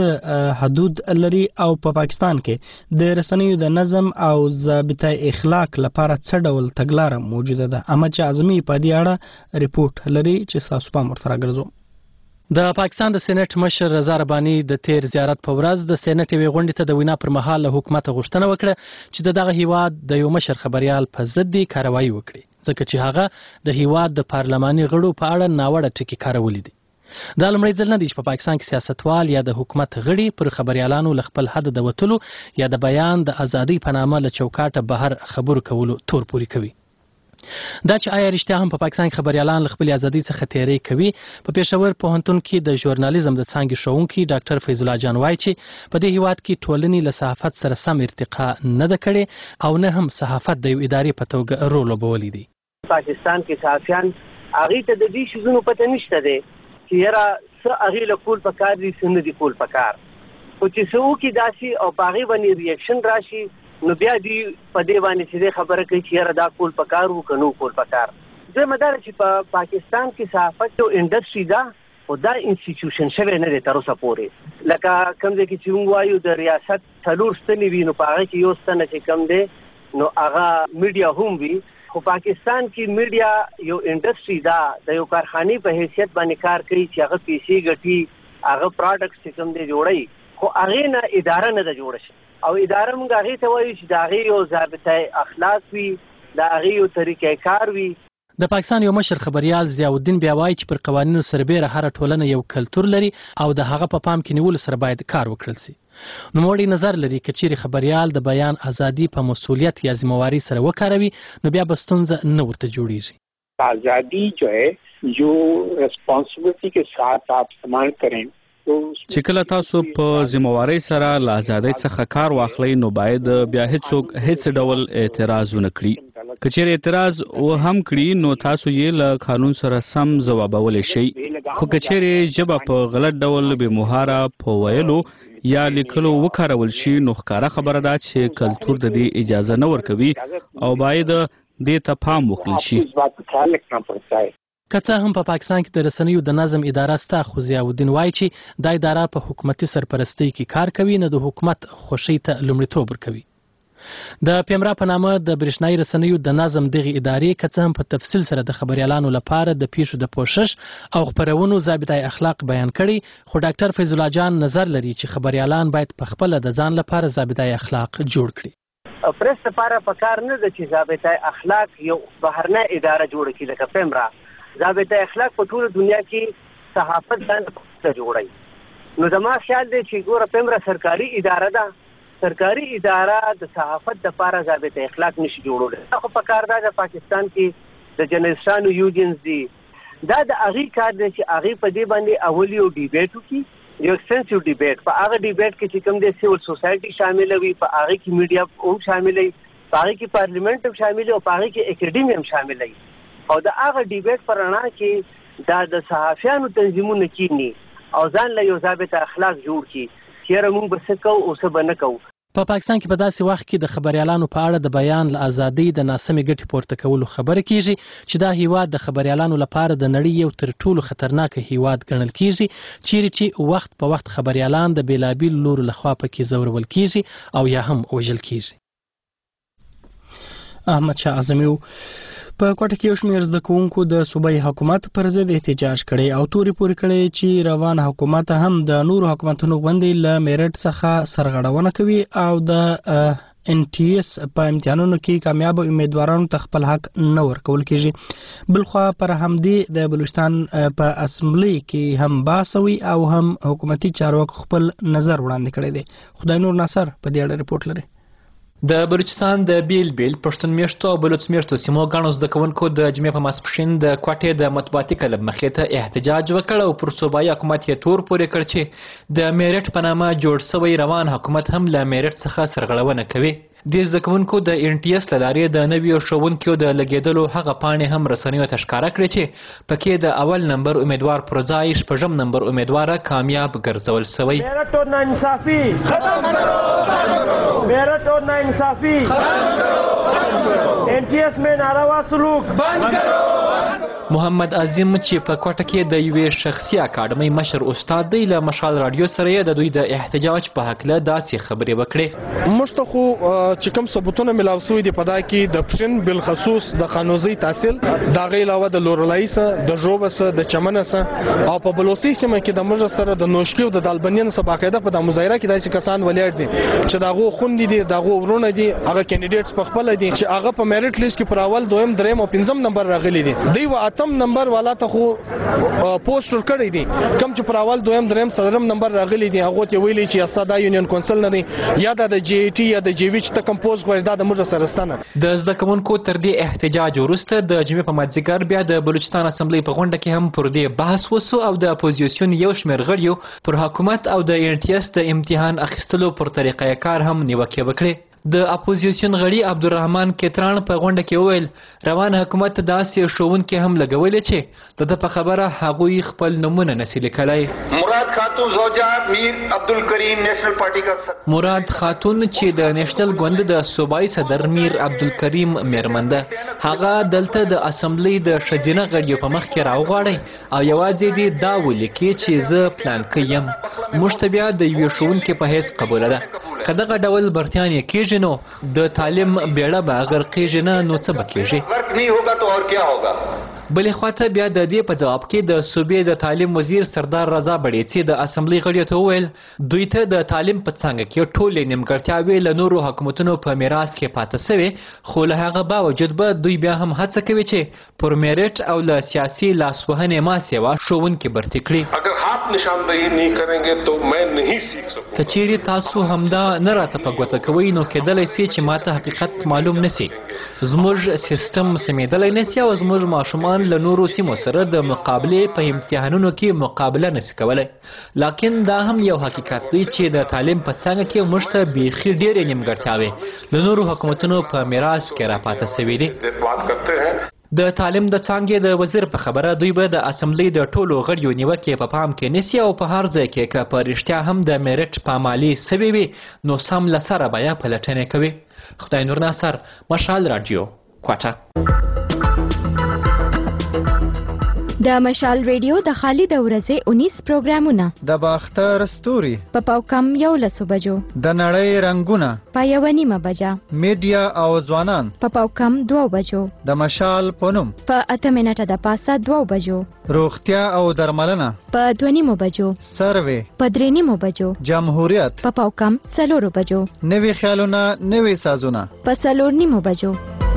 څه حدود لري او په پاکستان کې د رسنیو د نظم او ضابطه اخلاق لپاره څه ډول تګلاره موجوده ده. احمد شاه اعظمي په دې اړه ریپورت لري چې تاسو په مرترا ګرځو. د پاکستان د سېنات مشر رضا رباني د تیر زیارت په ورځ د سېنات یوې غونډې ته د وینا پر مهال له حکومت غوښتنه وکړه چې د دغه هیواد د یو مشر خبريال په ضد کاروایی وکړي ځکه چې هغه د هیواد د پارلماني غړو په اړه ناوړه ټکي کارولې دي. دا لومړی ځل نه دی چې په پاکستان کې سیاستوال یا د حکومت غړي پر خبريالانو له خپل حد د وتلو یا د بیان د ازادۍ په نامه له چوکاټه بهر خبرو کولو تور پوري کوي. دا چې آیا رښتیا هم په پاکستان کې خبريالان له خپل ازادۍ څخه تیری کوي. په پېښور پوهنتون کې د ژورنالیزم د څانګې ښوونکي ډاکټر فیض الله جان وایي چې په دې هیواد کې ټولنې له صحافت سره سم ارتقا نه ده کړې او نه هم صحافت د یو ادارې په توګه رول لوبولی دی. پاکستان کې صحافیان هغې ته د دې شیزونو پته نشته دی چې یاره څه هغې له کول پکار دي څه نه دي کول پکار. خو چې څه وکړي داسې او په هغې باندې ریاکشن راشي نو بیا دی په دې باندې چې خبره کوي چې یاره دا کول پکار وو که نو کول پکار. دویمه دا چې په پاکستان کې صحافت یو انډسټري ده خو دا انسټیټیوشن شوی نه دی تر اوسه پورې. لکه کوم ځای کې چې موږ وایو د ریاست څلور ستنې وي نو په هغه کې یو ستنه چې کوم دی نو هغه میډیا هم وي. خو پاکستان کې میډیا یو انډسټري ده د یو کارخانې په حیثیت باندې کار کوي چې هغه پیسې ګټي هغه پراډکټس چې کوم دی جوړوي خو هغې نه اداره نه ده جوړه شي. او اداره موږ هغې ته وایو چې د هغې یو ضابطه اخلاق وي، د هغې یو طریقې کار وي. د پاکستان یو مشر خبريال ضیاءالدین بیا وایي چې پر قوانینو سربیره هره ټولنه یو کلتور لري او د هغه په پام کې نیولو سره باید کار وکړل شي. نوموړی نظر لري که چیرې خبريال د بیان ازادي په مسؤلیت یا ذمہواری سره وکاروي نو بیا به ستونزه نه ورته جوړیږي. आज़ादी जो है जो रिस्पांसिबिलिटी के साथ आप इस्तेमाल करें چې کله تاسو په ذمہواری سره له ازادۍ څخه کار واخلئ نو باید بیا هیڅوک هیڅ ډول اعتراض ونه کړي. که چیرې اعتراض و هم کړي نو تاسو یې له قانون سره سم ځوابولی شئ. خو که چیرې ژبه په غلط ډول بې مهاره په ویلو یا لیکلو وکارول شي نو ښکاره خبره ده چې کلتور د دې اجازه نه ورکوي او باید دې ته پام وکړل شي. که څه هم په پاکستان کې د رسنیو د نظم اداره سته، خو ضیاءالدین وایي چې دا اداره په حکومتي سرپرستۍ کې کار کوي نه د حکومت خوښۍ ته لومړیتوب ورکوي. د پیمرا په نامه د برېښنایي رسنیو د نظم دغې ادارې که څه هم په تفصیل سره د خبریالانو لپاره د پیښو د پوښښ او خپرونو ضابطه اخلاق بیان کړي، خو ډاکټر فیض الله جان نظر لري چې خبریالان باید په خپله د ځان لپاره ضابطه اخلاق جوړ کړي. پریس لپاره پکار نه ده چې ضابطه اخلاق یو بهرنۍ اداره جوړه کړي لکه پیمرا. ضابطه اخلاق په ټوله دنیا کې صحافت ځان جوړوي. نو زما خیال دی چې ګوره پیمرا سرکاري اداره ده، سرکاري اداره د صحافت دپاره ضابطه اخلاق نشي جوړولی. دا خو پکار ده د پاکستان کې د جرنلسټانو یونینز دي، دا د هغې کار دی چې هغې په دې باندې اول یو ډیبیټ وکړي، یو ایکسټنسیو ډیبیټ. په هغه ډیبیټ کې چې کوم دی سیول سوسایټي شامله وي، په هغې کې میډیا هم شامله وي، په هغې کې پارلیمنټ هم شامل وي او په هغې کې اکیډمي هم شامله وي. او د هغه ډیبیټ په رڼا کې دا د صحافیانو تنظیمونه کینی او ځان له یو ضابطه اخلاق جوړ کړي چې یاره موږ به څه کوو او څه به نه کوو. په پاکستان کې په داسې وخت کې د خبریالانو په اړه د بیان له ازادۍ د ناسمې ګټې پورته کولو خبره کیږي چې دا هیواد د خبریالانو لپاره د نړۍ یو تر ټولو خطرناک هیواد ګڼل کیږي، چیرې چې وخت په وخت خبریالان د بیلابیلو لورو لخوا پکې ځورول کیږي او یا هم وژل کیږي. احمد شاه اعظمي په کوټه کې یو شمېر زده کوونکو د صوبایي حکومت پر ضد احتجاج کړی او تورې پورې کړی چې روان حکومت هم د نورو حکومتونو غوندې له میرټ څخه سرغړونه کوي او د ان ټي اس په امتحانونو کې کامیاب امیدوارانو ته خپل حق نه ورکول کیږي. بلخوا پر همدې د بلوچستان په اسمبلی کې هم باسوي او هم حکومتي چارواکو خپل نظر وړاندې کړی دی. خدای نور ناصر په دې اړه رپورټ لري. د بلوچستان د بیل بیل پښتون میشتو او بلوچ میشتو سیمو ګڼو زده کوونکو د جمعې په ماسپښین د کوټې د مطبوعاتي کلب مخې ته احتجاج وکړ او پر صوبایي حکومت یې تور پورې کړ چې د میرټ په نامه جوړ شوی روان حکومت هم له میرټ څخه سرغړونه کوي. د زده کوونکو د ان ټي اس له لارې د نویو ښوونکیو د لګېدلو هغه پاڼې هم رسنیو ته ښکاره کړې چې پکې د اول نمبر امیدوار پر ځای شپږم نمبر امیدواره کامیاب ګرځول شوی. میرټ اور ناانصافي ختم کرو، میرټ اور ناانصافي ختم کرو، ان ټي اس میں ناروا سلوک بند کرو. محمد عظیم چې په کوټه کې د یوې شخصي اکاډمۍ مشر استاد دی له مشال رادیو سره د دوی د احتجاج په هکله داسې خبرې وکړې. موږ ته خو چې کوم ثبوتونه ملاو شوي دي په دا کې د پښین بالخصوص د خانوزي تحصیل، د هغې علاوه د لورلایي څه، د ژوبه څه، د چمنه څه او په بلوڅي سیمه کې د موږ سره د نوشکي او د دالبنین څه باقاعده په د مظاهره کې داسې کسان ولاړ دي چې د هغو خوندې دي، د هغو ورونه دي، هغه کینډیډیټس په خپله دي چې هغه په میرټ لیست کې پر اول دویم دریم او پنځم نمبر راغلي دي. دوی و اتم نمبر والا ته خو پوسټر کړی دي، کم چې پر اول دویم دریم څلورم نمبر راغلي دي هغو ته ویلي چې اسا دا یونین کونسل نه دی یا د جی ای ټي یا د جی وی چې ته کمپوز غواړي دا د موږ سره ستنه. د زده کوونکو تر دې احتجاج وروسته د جمعې په مازدیګر بیا د بلوچستان اسمبلی په غونډه کې هم پر دې بحث وسو او د اپوزیسیون یو شمېر غړیو پر حکومت او د ان ټي اس د امتحان اخیستلو پر طریقه کار هم نیوکې وکړې. د اپوزیسیون غړي عبدالرحمن کتران په غونډه کې وویل روان حکومت داسې ښوونکي هم لګولي چې د ده په خبره هغوی خپل نومونه نشي لیکلی. مراد خاتون زوجا میر عبدالکریم نیشنل پارټي کا مراد خاتون چې د نیشنل ګوند د صوبایي صدر میر عبدالکریم میرمن ده، هغه دلته د اسمبلی د ښځینه غړیو په مخ کې راوغواړئ او یوازې دې دا ولیکي چې زه پلانکی یم. موږ ته بیا د یوې ښوونکي په حیث قبوله ده. که دغه ډول برتیان یې کېږي نو د تعلیم بیړه به غرقېږي نه، نو څه به کېږي؟ بلې خواته بیا د دې په جواب کې د صوبې د تعلیم وزیر سردار رضا بړیڅي د اسمبلی غړیو ته وویل دوی ته د تعلیم په څانګه کې ټولې نیمګړتیاوې له نورو حکومتونو په میراث کې پاتې سوې خو له هغه باوجود به دوی بیا هم هڅه کوي چې پر میرټ او له سیاسي لاسوهنې ما سیوا ښوونکي برتي کړي. اگر آپ نشاندہی نہیں کریں گے تو میں نہیں سیکھ سکوں. که چیرې تاسو همدا نه راته په ګوته کوئ نو کېدلی سي چې ماته حقیقت معلوم نسي. زموږ سیستم سمیدلی نسي او زموږ ماشومان له نورو سیمو سره د مقابلې په امتحانونو کې مقابله نسي کولی. لکن دا هم یو حقیقت دی چې د تعلیم په څانګه کې موږ ته بیخي ډېرې نیمګړتیاوې له نورو حکومتونو په میراث کې راپاته سوي دي. د تعلیم د څانګې د وزیر په خبره دوی به د اسمبلی د ټولو غړیو نیوکې په پام کې نیسي او په هر ځای کې که په رښتیا هم د میرټ پامالي سوي وي نو سم له سره به یې پلټنې کوي. خدای نور ناصر، مشال راډیو، کوټه. د مشال ریډیو د خالي د ورځې اونیس پروګرامونه د باختر ستوري په پاوکم یو لسو بجو، د نړۍ رنگونه په یو نیمه بجه، میډیا او ځوانان په پاوکم دوه بجو، د مشال پونم په اته منټه د پاسه دوه بجو، روغتیا او درملنه په دوه نیمو بجو، سروې په درې نیمو بجو، جمهوریت په پاوکم څلورو بجو، نوي خیالونه نوي سازونه په څلور نیمو بجو.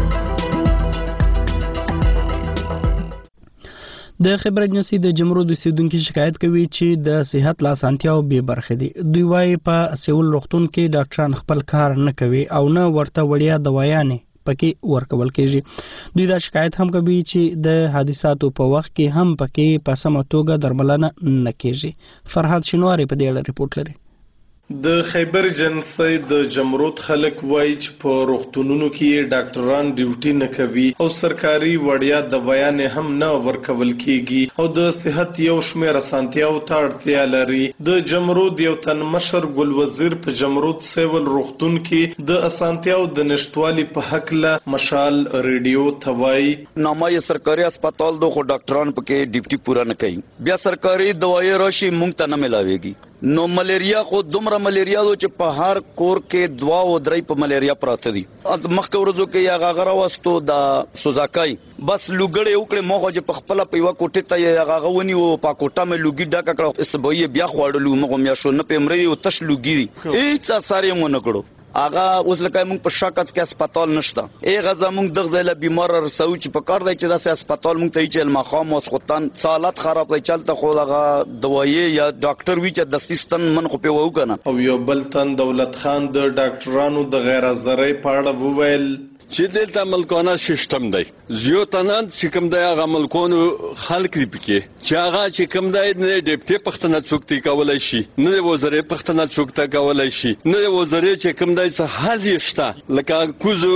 د خبر اجنسی د جمرود اوسیدونکو شکایت کوي چې د صحت لاسانتیاو به برخه دي. دوی وايي په سیول روغتون کې ډاکټران خپل کار نه کوي او نه ورته وړیا دوايانې پکې ورکول کېږي. دوی دا شکایت هم کوي چې د حادثاتو په وخت کې هم پکې په سمه توګه درملنه نه کېږي. فرحات شینواری په دې اړه ریپورت لري. د خیبر جنسي د جمرود خلک وایي چې په روغتونونو کې ډاکټران ډیوټي نه کوي او سرکاري وړیا دوايانې هم نه ورکول کېږي او د صحت یو شمېر اسانتیاو ته اړتیا لري. د جمرود یو تن مشر ګل وزیر په جمرود سیول روغتون کې د اسانتیاو د نشټوالي په حق له مشال ریډیو ته وایي نامه یې سرکاري هسپتال دو خو ډاکټران پکې ډیوټي پورا نه کوي. بیا سرکاري دوايي راشي مونږ ته نه ملاويږي. نو ملیریا خو دومره ملیریا دو چې په هر کور کې دوا او درې په ملیریا پراته دي. از مخکې ورځو کې یا غاغره واستو د سوزاکای بس لوګړې وکړې مخه چې په خپل په یو کوټه ته یا غاغونی او په کوټه مې لوګي ډاکه کړو اس به بیا خوړلو مغه میا شو نه پمري او تش لوګي هیڅ ساري مونږ نه کړو. اغه اوس لکه موږ په شاکت کې هسپتال نشته. ای غزا موږ دغه ځای له بیمار رسو چې په کار دی چې داسې هسپتال موږ ته چې المخام او خوتان حالت خراب دی چلته خو دغه دوايي یا ډاکټر وی چې دستستان من خو په وو کنه. او یو بل تن دولت خان د ډاکټرانو د غیر حاضرۍ په اړه وویل چې دلته ملکانه سیستم دی. زیاتنان چې کوم دی هغه ملکونو خلک دی پکې چې هغه چې کوم دی نه ډیپټي پښتنه څوک تی کولای شي نه وزیر پښتنه څوک ته کولای شي نه وزیر چې کوم دی څه حل یشته لکه کوزو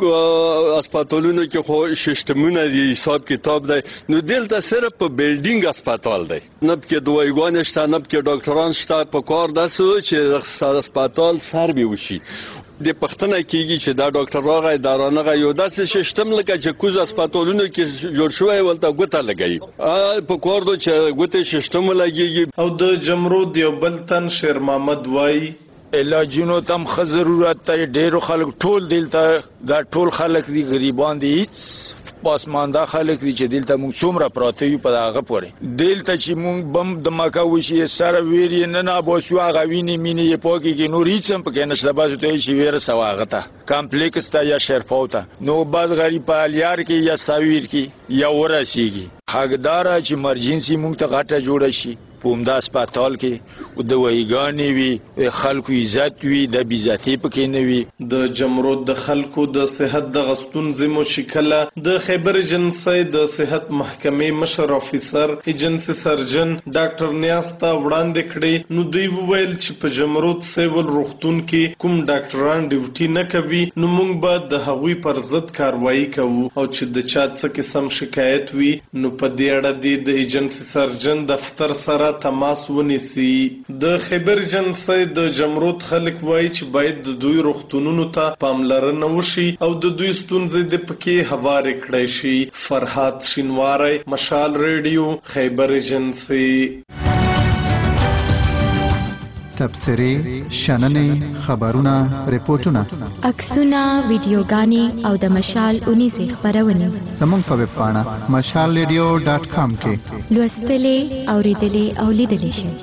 هسپتالونو کې خو سیستمونه دی حساب کتاب دی. نو دلته صرف په بیلډینګ هسپتال دی نه پکې دوایګان شته نه پکې ډاکټران شته. په کار داسو چې هسپتال سر به وشي د پښتنه کېږي چې دا ډاکټر راغی دا رانغه یو داسې سیستم لکه چې کوز هسپتالونو کې جوړ شوی ولته ګوته لګي په کور دو چې ګوته سیستم لګيږي. او د جمرود یو بل تن شیر محمد وای علاجونو تم خ ضرورت ته ډیرو خلک ټول دلته دا ټول خلک دي غریبان دي هیڅ پاسمانده خلک دي چې دلته موږ څومره پراته یو په هغه پورې دلته چې موږ بم د مکه وشي سره ویری نه نه بوسو هغه ویني مینه یې پوکي کې نور هیڅ هم پکې نشته. بازو ته چې ویره سواغته کمپلیکس ته یا شرفوته نو بعض غریب په الیار کې یا ساویر کې یا ورسیږي حقدار چې ایمرجنسي موږ ته غاټه جوړه شي په همدا هسپتال کې او د وایګانې وي خلکو عزت وي د بیزتی پکې نه وي. د جمرود د خلکو د صحت د غستون زمو شکله د خیبر جنسي د صحت محکمې مشر افیسر ایجنسی سرجن ډاکټر نیاز ته وړاندې کړي. نو دوی وویل چې په جمرود سیول روغتون کې کوم ډاکټران ډیوټي نه کوي نو موږ به د هغوی پر ضد کاروایی کوو او چې د چا څه قسم شکایت وي نو په دې اړه د ایجنسی سرجن دفتر سره تماس ونیسي. د خیبر جنسي د جمرود خلک وایي چې باید د دوی روغتونونو ته پاملرنه وشي او د دوی ستونزې د پکې هوارې کړای شي. فرحات شینواری، مشال ریډیو، خیبر جنسي. تبصرې شننې خبرونه ریپورتونه عکسونه ویډیوګانې او د مشال اونیزې خپرونې زموږ په ویب پاڼه مشال ریډیو ډاټ کام کې لوستلې اوریدلې او لیدلې شئ.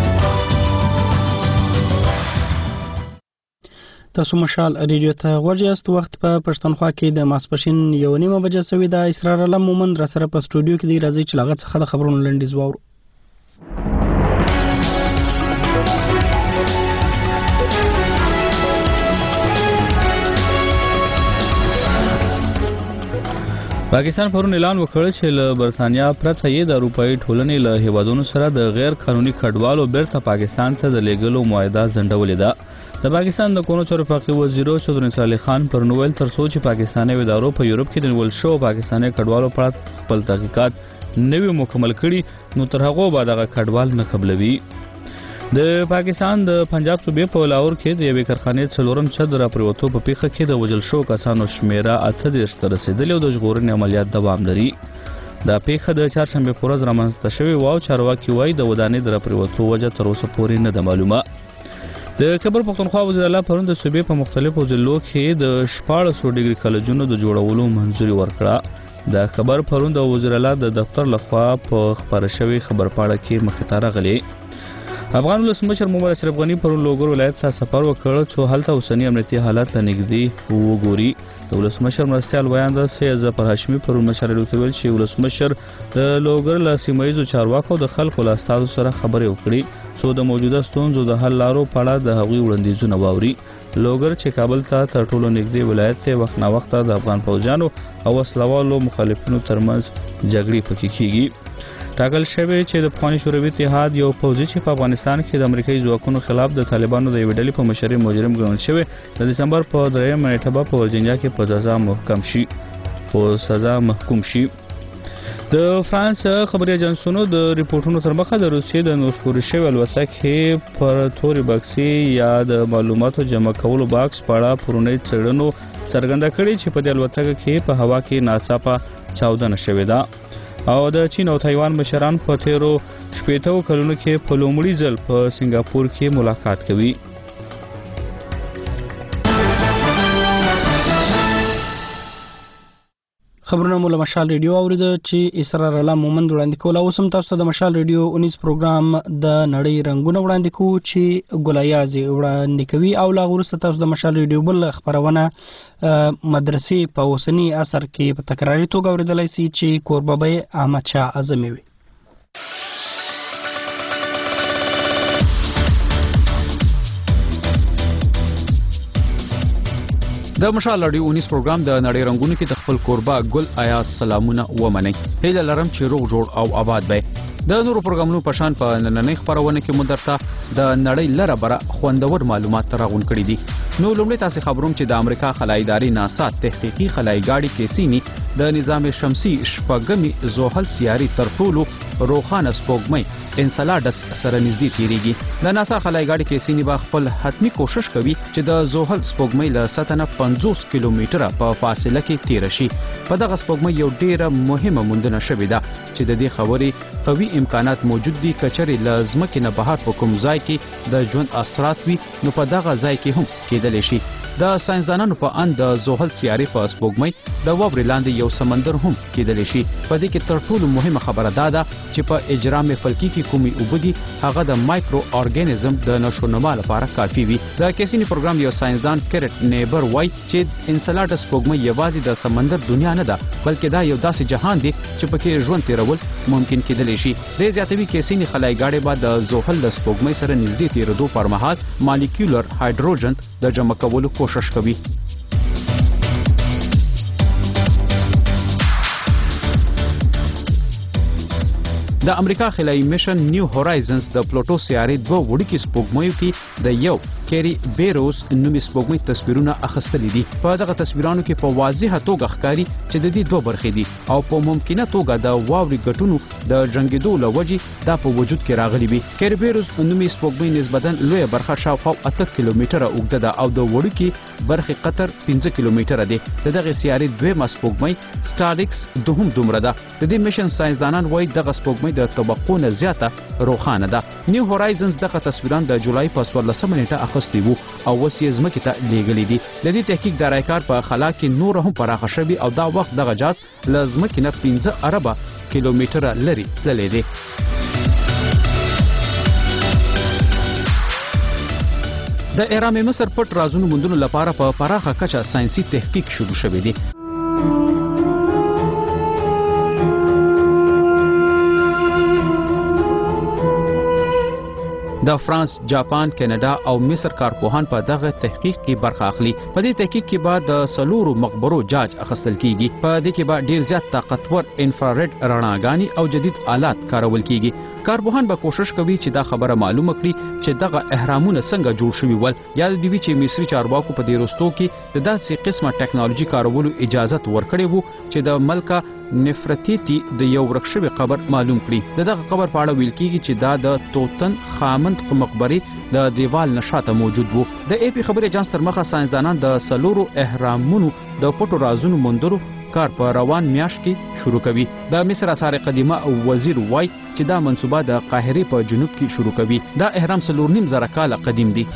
تاسو مشال ریډیو ته غوږ یاست. وخت په پښتونخوا کې د ماسپښین یو نیمه بجه سوي ده. اسرار الله مومند را سره په سټوډیو کې دی. راځي چې لاغت څخه د خبرونو لنډیز واورو. پاکستان پرون اعلان وکړ چې له برتانیا پرته یې د اروپאי ټولنې له هیوادونو سره د غیر قانوني کډوالو بیرته پاکستان ته د لیږلو معاهده ځنډولې ده. د پاکستان د قانون چارواکي وزیر چودري صالح خان پر نوول تر څو چې پاکستاني ادارو په یورپ کې د نیول شو پاکستاني کډوالو په اړه خپل تحقیقات نوی مکمل کړي نو تر هغه به دغه کډوال نه قبلوي. د پاکستان د پنجاب صوبې په لاهور کې د یوې کارخانې څلورم چد را پریوتو په پیښه کې د وژل شو کسانو شمیره اته دېرش ته رسیدلې او د ژغورنې عملیات دوام لري. دا پیښه د چهارشنبې په ورځ رامنځته شوې وه او چارواکي وایي د ودانۍ د را پریوتو وجه تر اوسه پورې نه ده معلومه. د خیبر پښتونخوا وزیر اعلی پرون د صوبې په مختلفو ضلعو کې د شپاړسو ډیګري کالجونو د جوړولو منځوري ورکړه. د خبر پرون د وزیر اعلی د دفتر لخوا په خبره شوی خبر پاڼه کې مخې ته راغلی. افغان ولسمشر محمد اشرف غنی پرون لوګر ولایت ته سفر وکړ چې هلته اوسنی امنیتي حالات له نږدې وګوري. د ولسمشر مرستیال ویاند سید ظفر هاشمي پرون مشر ویل چې ولسمشر د لوګر له سیمه ییزو چارواکو د خلکو له استادو سره خبرې وکړي څو د موجوده ستونزو د حل لارو په اړه د هغوی وړاندیزونه واوري. لوګر چې کابل ته تر ټولو نږدې ولایت ته وخت نا وخت د افغان فوجانو او وسلوالو مخالفینو ترمنځ جګړې پکې کیږي. ټاکل شوی چې د افغاني شوروي اتحاد یو پوځي چې په افغانستان کې د امریکایي ځواکونو خلاف د طالبانو د یوې ډلې په مشرۍ مجرم ګڼل شوی د دسمبر په درېیمه نیټه به په ورجینیا کې په سزا محکم شي په سزا محکوم شي. د فرانس خبري اجنسونو د ریپورتونو تر مخه د روسیې د نوسپوري شوی الوتکې پر توري بکسي یا د معلوماتو جمع کولو باکس په اړه پرونی څېړنو څرګنده کړې چې په دې الوتکه کې په هوا کې ناڅاپه چاودنه شوې ده او د چین او تایوان مشران په تیرو شپېتو کلونو کې په لومړي ځل په سنگاپور کې ملاقات کوي. خبرونه مو له مشال ریډیو اوریده چې اسرار الله مومند وړاندې کول. اوس هم تاسو ته د مشال ریډیو اونیز پروګرام د نړۍ رنگونه وړاندې کوو چې ګلایازي وړاندې کوي او لا وروسته تاسو د مشال ریډیو بل خبرونه مدرسې په اوسنی عصر کې په تکراري توګه اوریدلای شي چې کوربابه احمد شاه اعظمي وي. د مشال ریډیو اونیز پروګرام د نړۍ رنگونو کې د خپل کوربه ګل آیا سلامونه ومنئ. هیله لرم چې روغ جوړ او آباد وي. د نورو پروګرامونو په شان په نننۍ خبرونه کې مدرته د نړۍ لره بره خوندور معلومات راغون کړي دي. نو لومړی تاسو خبروم چې د امریکا خلای ادارې ناسا تحقیقي خلای ګاډي کیسینی د نظام شمسي شپږمي زحل سیاري تر ټولو روخانه سپوږمۍ انسلادس سره نږدې تیریږي. د ناسا خلای ګاډي کیسینی با خپل حتمی کوشش کوي چې د زحل سپوږمۍ له سطح نه پنځوس کیلومتره په فاصله کې تیر شي. په دغه سپوږمۍ یو ډیره مهمه موندنه شوې ده چې د دې خبرې قوي امکانات موجود دي کچري لازمکه نه بهر په کوم ځای کې د ژوند اثرات وي نو په دغه ځای کې هم کېدل شي. د ساينسدانانو په اند د زحل سیاري په سپوږمۍ د واورې لاندې یو سمندر هم کېدل شي. په دې کې تر ټولو مهمه خبره دا ده چې په اجرام فلکی کې کومي وبدي هغه د مایکرو اورګانیزم د نشونما لپاره کافي وي. د کیسینی پروګرام یو ساينسدان کرټ نیبر وای چې انسلادس سپوږمۍ یوازې د سمندر دنیا نه ده بلکې دا یو داسې جهان دی چې پکې ژوند تیرول ممکن کېدل شي. د زیاتوي کیسینی خلای ګاډي بعد د زحل د سپوږمۍ سره نږدې تیرېدو پر مهال مالیکولر هایدروجن د جمع کولو کوشش کوي. د امریکا خلای میشن نیو هورایزنز د پلوټو سیارې دوه وړوکي سپوږمۍ کې د یو کیری بیروس نومي سپوږمۍ تصویرونه اخیستلي دي. په دغه تصویرانو کې په واضحه توګه ښکاري چې د دې دوه برخې دي او په ممکنه توګه د واوري ګټونو د جنگیدو لوجې دا په وجود کې راغلي وي. کیری بیروس نومي سپوږمۍ نسبتاً لویه برخه شاوخوا اته کیلومتره اوږده ده او د وړوکي برخې قطر پنځه کیلومتره دی. د دغه سیارې دویمه سپوږمۍ سټارلیکس دوهم دومره ده. د دې میشن ساينسدانان وایي دغه سپوږمۍ د طبقو نه زیاته روښانه ده. نیو هورایزنز دغه تصویران د جولای په څوارلسمه نیټه اخیستي وو او اوس یې ځمکې ته لیږلي دي. د دې تحقیق د رایکار په خلا کې نور هم پراخه شوي او دا وخت دغه جاز له ځمکې نه پنځه اربه کیلومتره لرې تللی دی. د اهرام مصر پټ رازونو موندلو لپاره په پراخه کچه ساينسي تحقیق شروع شوی دی. د فرانس، جاپان، کاناډا او مصر کارپوهان په دغه تحقیق کې برخه اخلي. په دې تحقیق کې به د سلورو مقبرو جاج اخیستل کیږي. په دې کې به ډیر زیات طاقتور انفراريډ رڼاګانې او جدید آلات کارول کیږي. کارپوهان به کوشش کوي چې دا خبره معلومه کړي چې دغه اهرامونه څنګه جوړ شوي ول. یا د دوی چې مصري چارواکو په دې وروستو کې د داسې قسمه ټکنالوژي کارولو اجازه ورکړې وو چې د ملکه نفرتیتی د یو ورک شوی قبر معلوم کړي. د دغه قبر په اړه ویل کیږي چې دا د توتن خامند په مقبره د دیوال نشاته موجود وو. د ای پی خبري اجانس تر مخه ساينسدانان د سلورو اهرامونو د پټو رازونو موندلو کار په روان میاشت کې شروع کوي. د مصر آثار قدیمه او وزیر وای چې دا منسوبه د قاهره په جنوب کې شروع کوي. دا اهرام سلور نیم زره کال قدیم دی.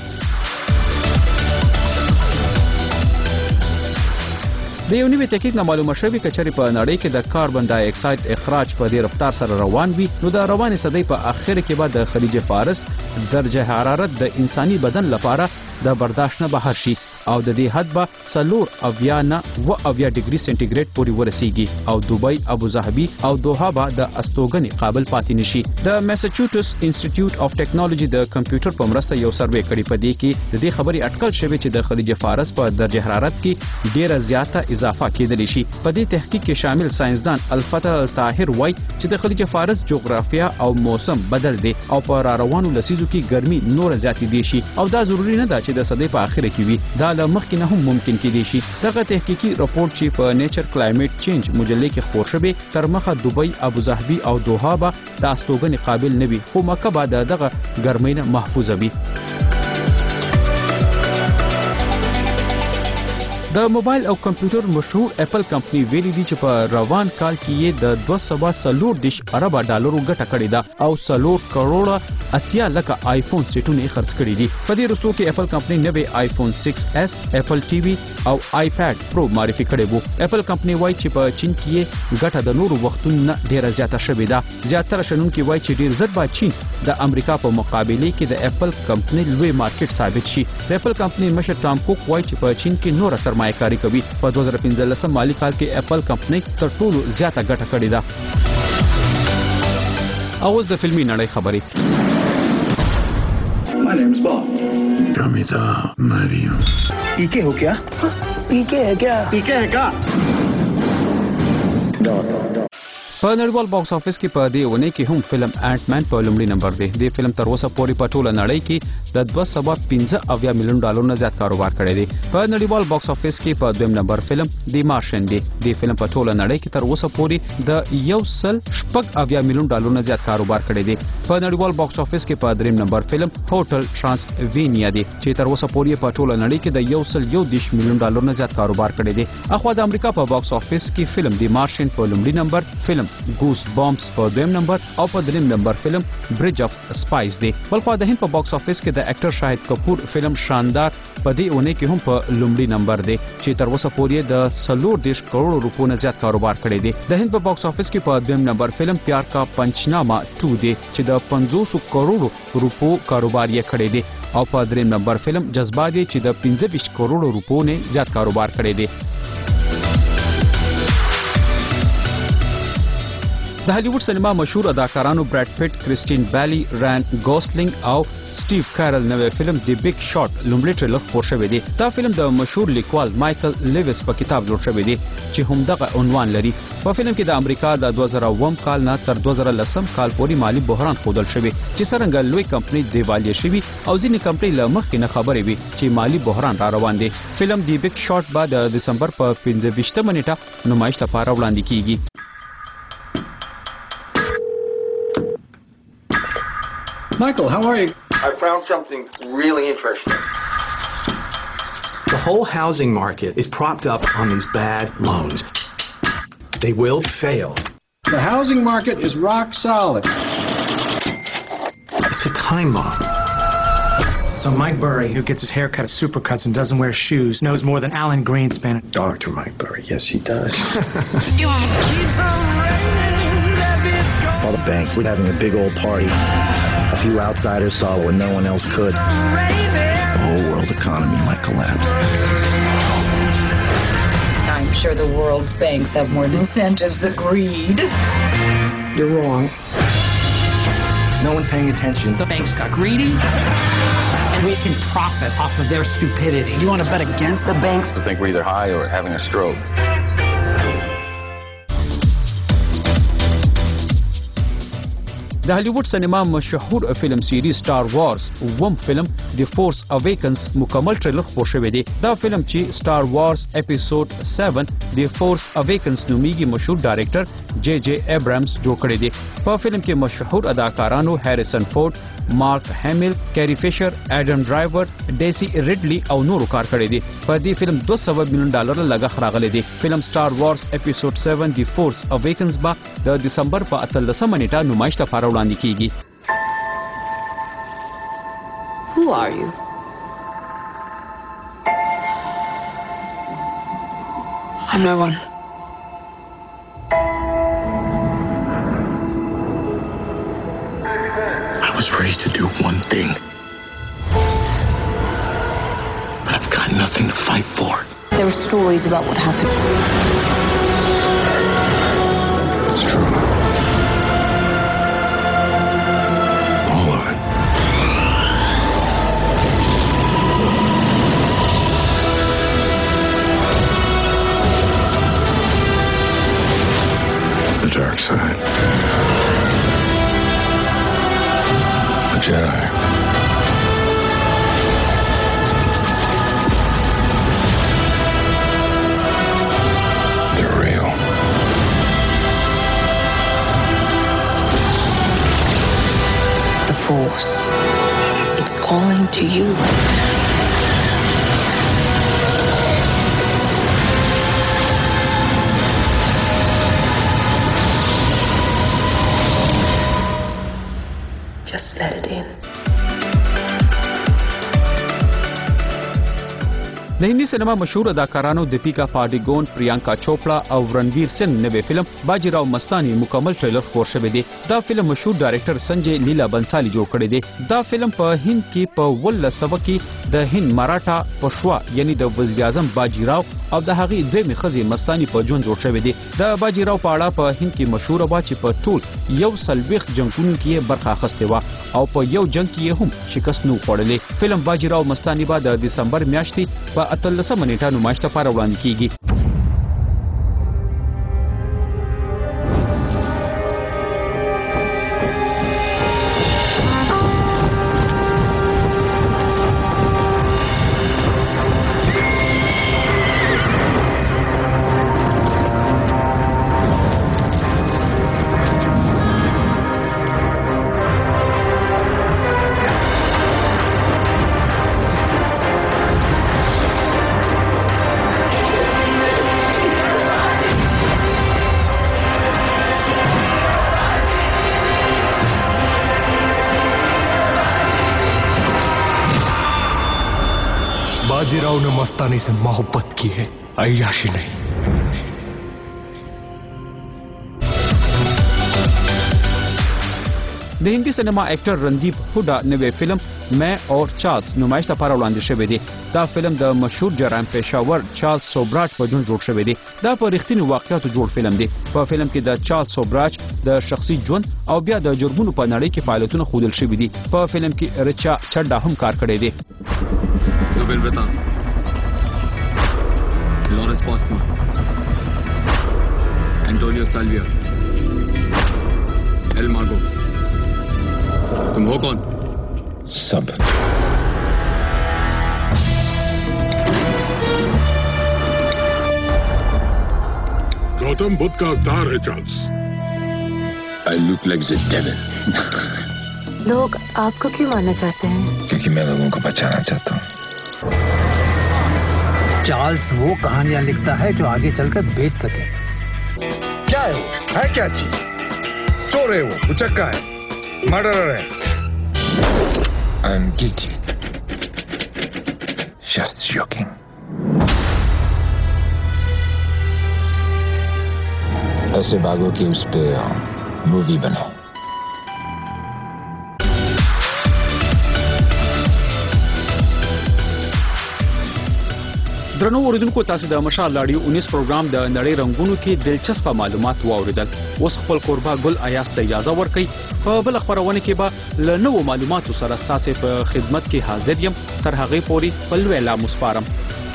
د یو نوي تحقیق نه معلومه شوې کچري په نړۍ کې د کاربن ډای اکساید اخراج په ډیر رفتار سره روان وي نو د روانې صدۍ په اخر کې به د خلیج فارس درجه حرارت د انساني بدن لپاره د برداشت نه بهر شي او د دې حد به سلور اویا نه و اویا ډیګري سنټیګریډ پورې ورسیږي او دوبۍ، ابوظبي او دوحه به د استوګنې قابل پاتې نشي. د میساچوسټس انسټیټیوټ اف ټیکنالوژي د کمپیوټر په مرسته یو سروې کړی. په دې کې د دې خبرې اټکل شوی چې د خلیج فارس په درجه حرارت کې ډیره زیاته اضافه کېدلی شي. په دې تحقیق کې شامل ساينسدان الفتح الطاهر وایي چې د خلیج فارس جغرافیه او موسم بدل دی او په را روانو لسیزو کې ګرمي نور زیاتې دي شي او دا ضروری نه ده چې د صدۍ په اخر کې وي. دا له مخکې نه هم ممکن کېدی شي. دغه تحقیقي راپورټ چې په نیچر کلایمیټ چینج مجلې کې خپور شوی تر مخه دوبۍ، ابوظبي او دوحه به د استوګنې قابل نه وي خو مکه به دغه ګرمۍ نه محفوظه وي. د موبایل او کمپیوټر مشهور اپل کمپنی ویلي دي چې په روان کال کې یې د دوه سوه څلور دیش اربه ډالرو ګټه کړې ده او څلور کروڑه اتیا لکه آیفون سیټونه خرڅ کړي دي. په دې وروستو کې اپل کمپنی نوې آیفون سکس اس، اپل ټي وي او آیپاد پرو معرفي کړي وو. اپل کمپنی وایي چې په چین کې یې ګټه د نورو وختونو نه ډیره زیاته شوې ده. زیاتره شنونکي وایي چې ډیر زر به چین د امریکا په مقابله کې د اپل کمپنی لوی مارکیټ ثابت شي. د اپل کمپنی مشر ټام کوک وایي چې په چین کې نور سرمایه کاری کوي. په دوه زره پنځلسم مالی کال کې اپل کمپنی تر ټولو زیاته ګټه کړې ده. اوس د فلمي نړۍ خبرې. My name is Bond. Pramita Mario. ¿Y qué हो क्या? ¿Y qué है क्या? ¿Y qué है क्या? No, no, no. په نړیوال باکس افیس کې په دې ونه کې هم فلم انټ مان په لومړي نمبر دی. د فلم تر اوسه پورې په ټوله نړۍ کې د دوه سوه پنځه اویا میلیون ډالر نه زیات کاروبار کړی دی. په نړیوال باکس افیس کې په دویم نمبر فلم دی مارشن دی. د فلم په ټوله نړۍ کې تر اوسه پورې د یو سل شپږ اویا میلیون ډالر نه زیات کاروبار کړی دی. په نړیوال باکس افیس کې په دریم نمبر فلم هوټل ترانسوینیا دی چې تر اوسه پورې په ټوله نړۍ کې د یو سل یو دیش میلیون ډالر نه زیات کاروبار کړی دی. اخوا د امریکا په باکس افیس کې فلم دی مارشن په لومړي نمبر، فلم ګوس بامز په دویم نمبر او په دریم نمبر فلم برج اف سپایس دی. بلخو د هند په باکس افیس کې د اکټر شاهد کپور فلم شاندار په دې اونۍ کې هم په لومړي نمبر دی چې تر اوسه پورې د څلور دیش کروڑ روپو نه زیات کاروبار کړی دی. د هند په باکس افیس کې په دویم نمبر فلم پیار کا پنچنامه ټو دی چې د پنځوس کروڑ روپو کاروبار یې کړی دی او په دریم نمبر فلم جذبه دی چې د پنځه ویشت کروڑ روپو نه زیات کاروبار کړی دی. د هالیوډ سینما مشهور اداکارانو براد پیټ، کریسټین بیلی، ران ګوسلینګ او سټیو کارل نوې فلم دی بیگ شاټ لومړی ټریلر خپور شوی دی. دا فلم د مشهور لیکوال مایکل لیویس په کتاب جوړ شوی دی چې همدغه عنوان لري. په فلم کې د امریکا د دوه زره اووم کال نه تر دوه زره لسم کال پورې مالی بحران ښودل شوی چې څرنګه لوی کمپنۍ دیوالیه شوي او ځینې کمپنۍ له مخکې نه خبرې وي چې مالی بحران را روان دی. فلم دی بیگ شاټ به د دسمبر په پنځه ویشتمه نیټه نمایش لپاره وړاندې کیږي. Michael, how are you? I found something really interesting. The whole housing market is propped up on these bad loans. They will fail. The housing market is rock solid. It's a time bomb. So Mike Burry, who gets his hair cut at Supercuts and doesn't wear shoes, knows more than Alan Greenspan. Doctor Mike Burry, yes he does. All the banks were having a big old party. A few outsiders saw what no one else could. The whole world economy might collapse. I'm sure the world's banks have more incentives than greed. You're wrong. No one's paying attention. The banks got greedy, and we can profit off of their stupidity. You want to bet against the banks? I think we're either high or having a stroke. د هالیوډ سینما مشهور فلم سیریز سٹار وارز وم فلم دی فورس اویکنز مکمل ټریلر خپور شوی دی. دا فلم چې سٹار وارز اپیسود سیون دی فورس اویکنز نومیږي مشهور ډایرکټر جے جے ایبرامز جوړ کړی دی. په فلم کې مشهور اداکارانو هریسن فورد، مارک همیل، کیری فیشر، اډم ډرایور، ډیسی ریډلی او نورو کار کړی دی. په دې فلم دوه سوه میلیون ډالر لګښت راغلی دی. فلم سٹار وارز اپیسود سیون دی فورس اویکنز به د دسمبر په اتلسمه نیټه نمایش لپاره وړاندې کیږي. Who are you? I'm no one. I was raised to do one thing. But I've got nothing to fight for. There were stories about what happened. It's true. Dark side. A Jedi. They're real. The Force. It's calling to you. Just let it in. د هندي سینما مشهور اداکارانو دیپیکا پاډیګون، پریانکا چوپړا او رنویر سنگ نوې فلم باجیراو مستانی مکمل ټریلر خپور شوی دی. دا فلم مشهور ډایرکټر سنجے لیلا بنسالی جوړ کړی دی. دا فلم په هند کې په ولس سوه کې د هند مراټا پښوا یعنی د وزیر اعظم باجیراو او د هغې دویمې ښځې مستانی په ژوند جوړ شوی دی. د باجیراو په اړه په هند کې مشهوره وه چې په ټول یو څلوېښت جنګونو کې یې برخه اخیستې وه او په یو جنګ کې یې هم شکست نه و خوړلی. فلم باجیراو مستانی به د دسمبر میاشتې په اتلسمه نیټه نمایش لپاره وړاندې کیږي. बाजीराव ने मस्तानी से मोहब्बत की है, अय्याशी नहीं. د هندي سینما اکټر رندیپ هوډا نوې فلم مې اور چارلز نمایش لپاره وړاندې شوی دی. دا فلم د مشهور جرایم پېښور چارلز سوبراچ په جون جوړ شوی دی. دا په رښتینو واقعیاتو جوړ فلم دی. په فلم کې د چارلز سوبراچ د شخصي ژوند او بیا د جرمونو په نړۍ کې فعالیتونه ښودل شوي دي. په فلم کې ریچا چډا هم کار کړی دی. زوبل بتا لورنس پوستمان Antonio Salvia L मागो तुम हो कौन? सब गौतम बुद्ध का अवतार है Charles. I look like the devil. लोग आपको क्यों मारना चाहते हैं? क्योंकि मैं लोगों को बचाना चाहता हूँ. चार्ल्स वो कहानियां लिखता है जो आगे चलकर बेच सके. क्या है वो? है क्या चीज? चोर है वो, उचक्का है, मर्डरर है. I am guilty. Just joking. ऐसे बागों की उस पे मूवी बने. درنو اوریدونکو تاسو د مشال لاډیو انیس پروګرام د نړۍ رنگونو کې دلچسپ معلومات واوریدل. اوس خپل قربا ګل ایاس ته اجازه ورکړئ. په بل خبرونه کې به له نوو معلوماتو سره تاسو په خدمت کې حاضر یم. تر هغه پورې خپل ویلا مسپارم.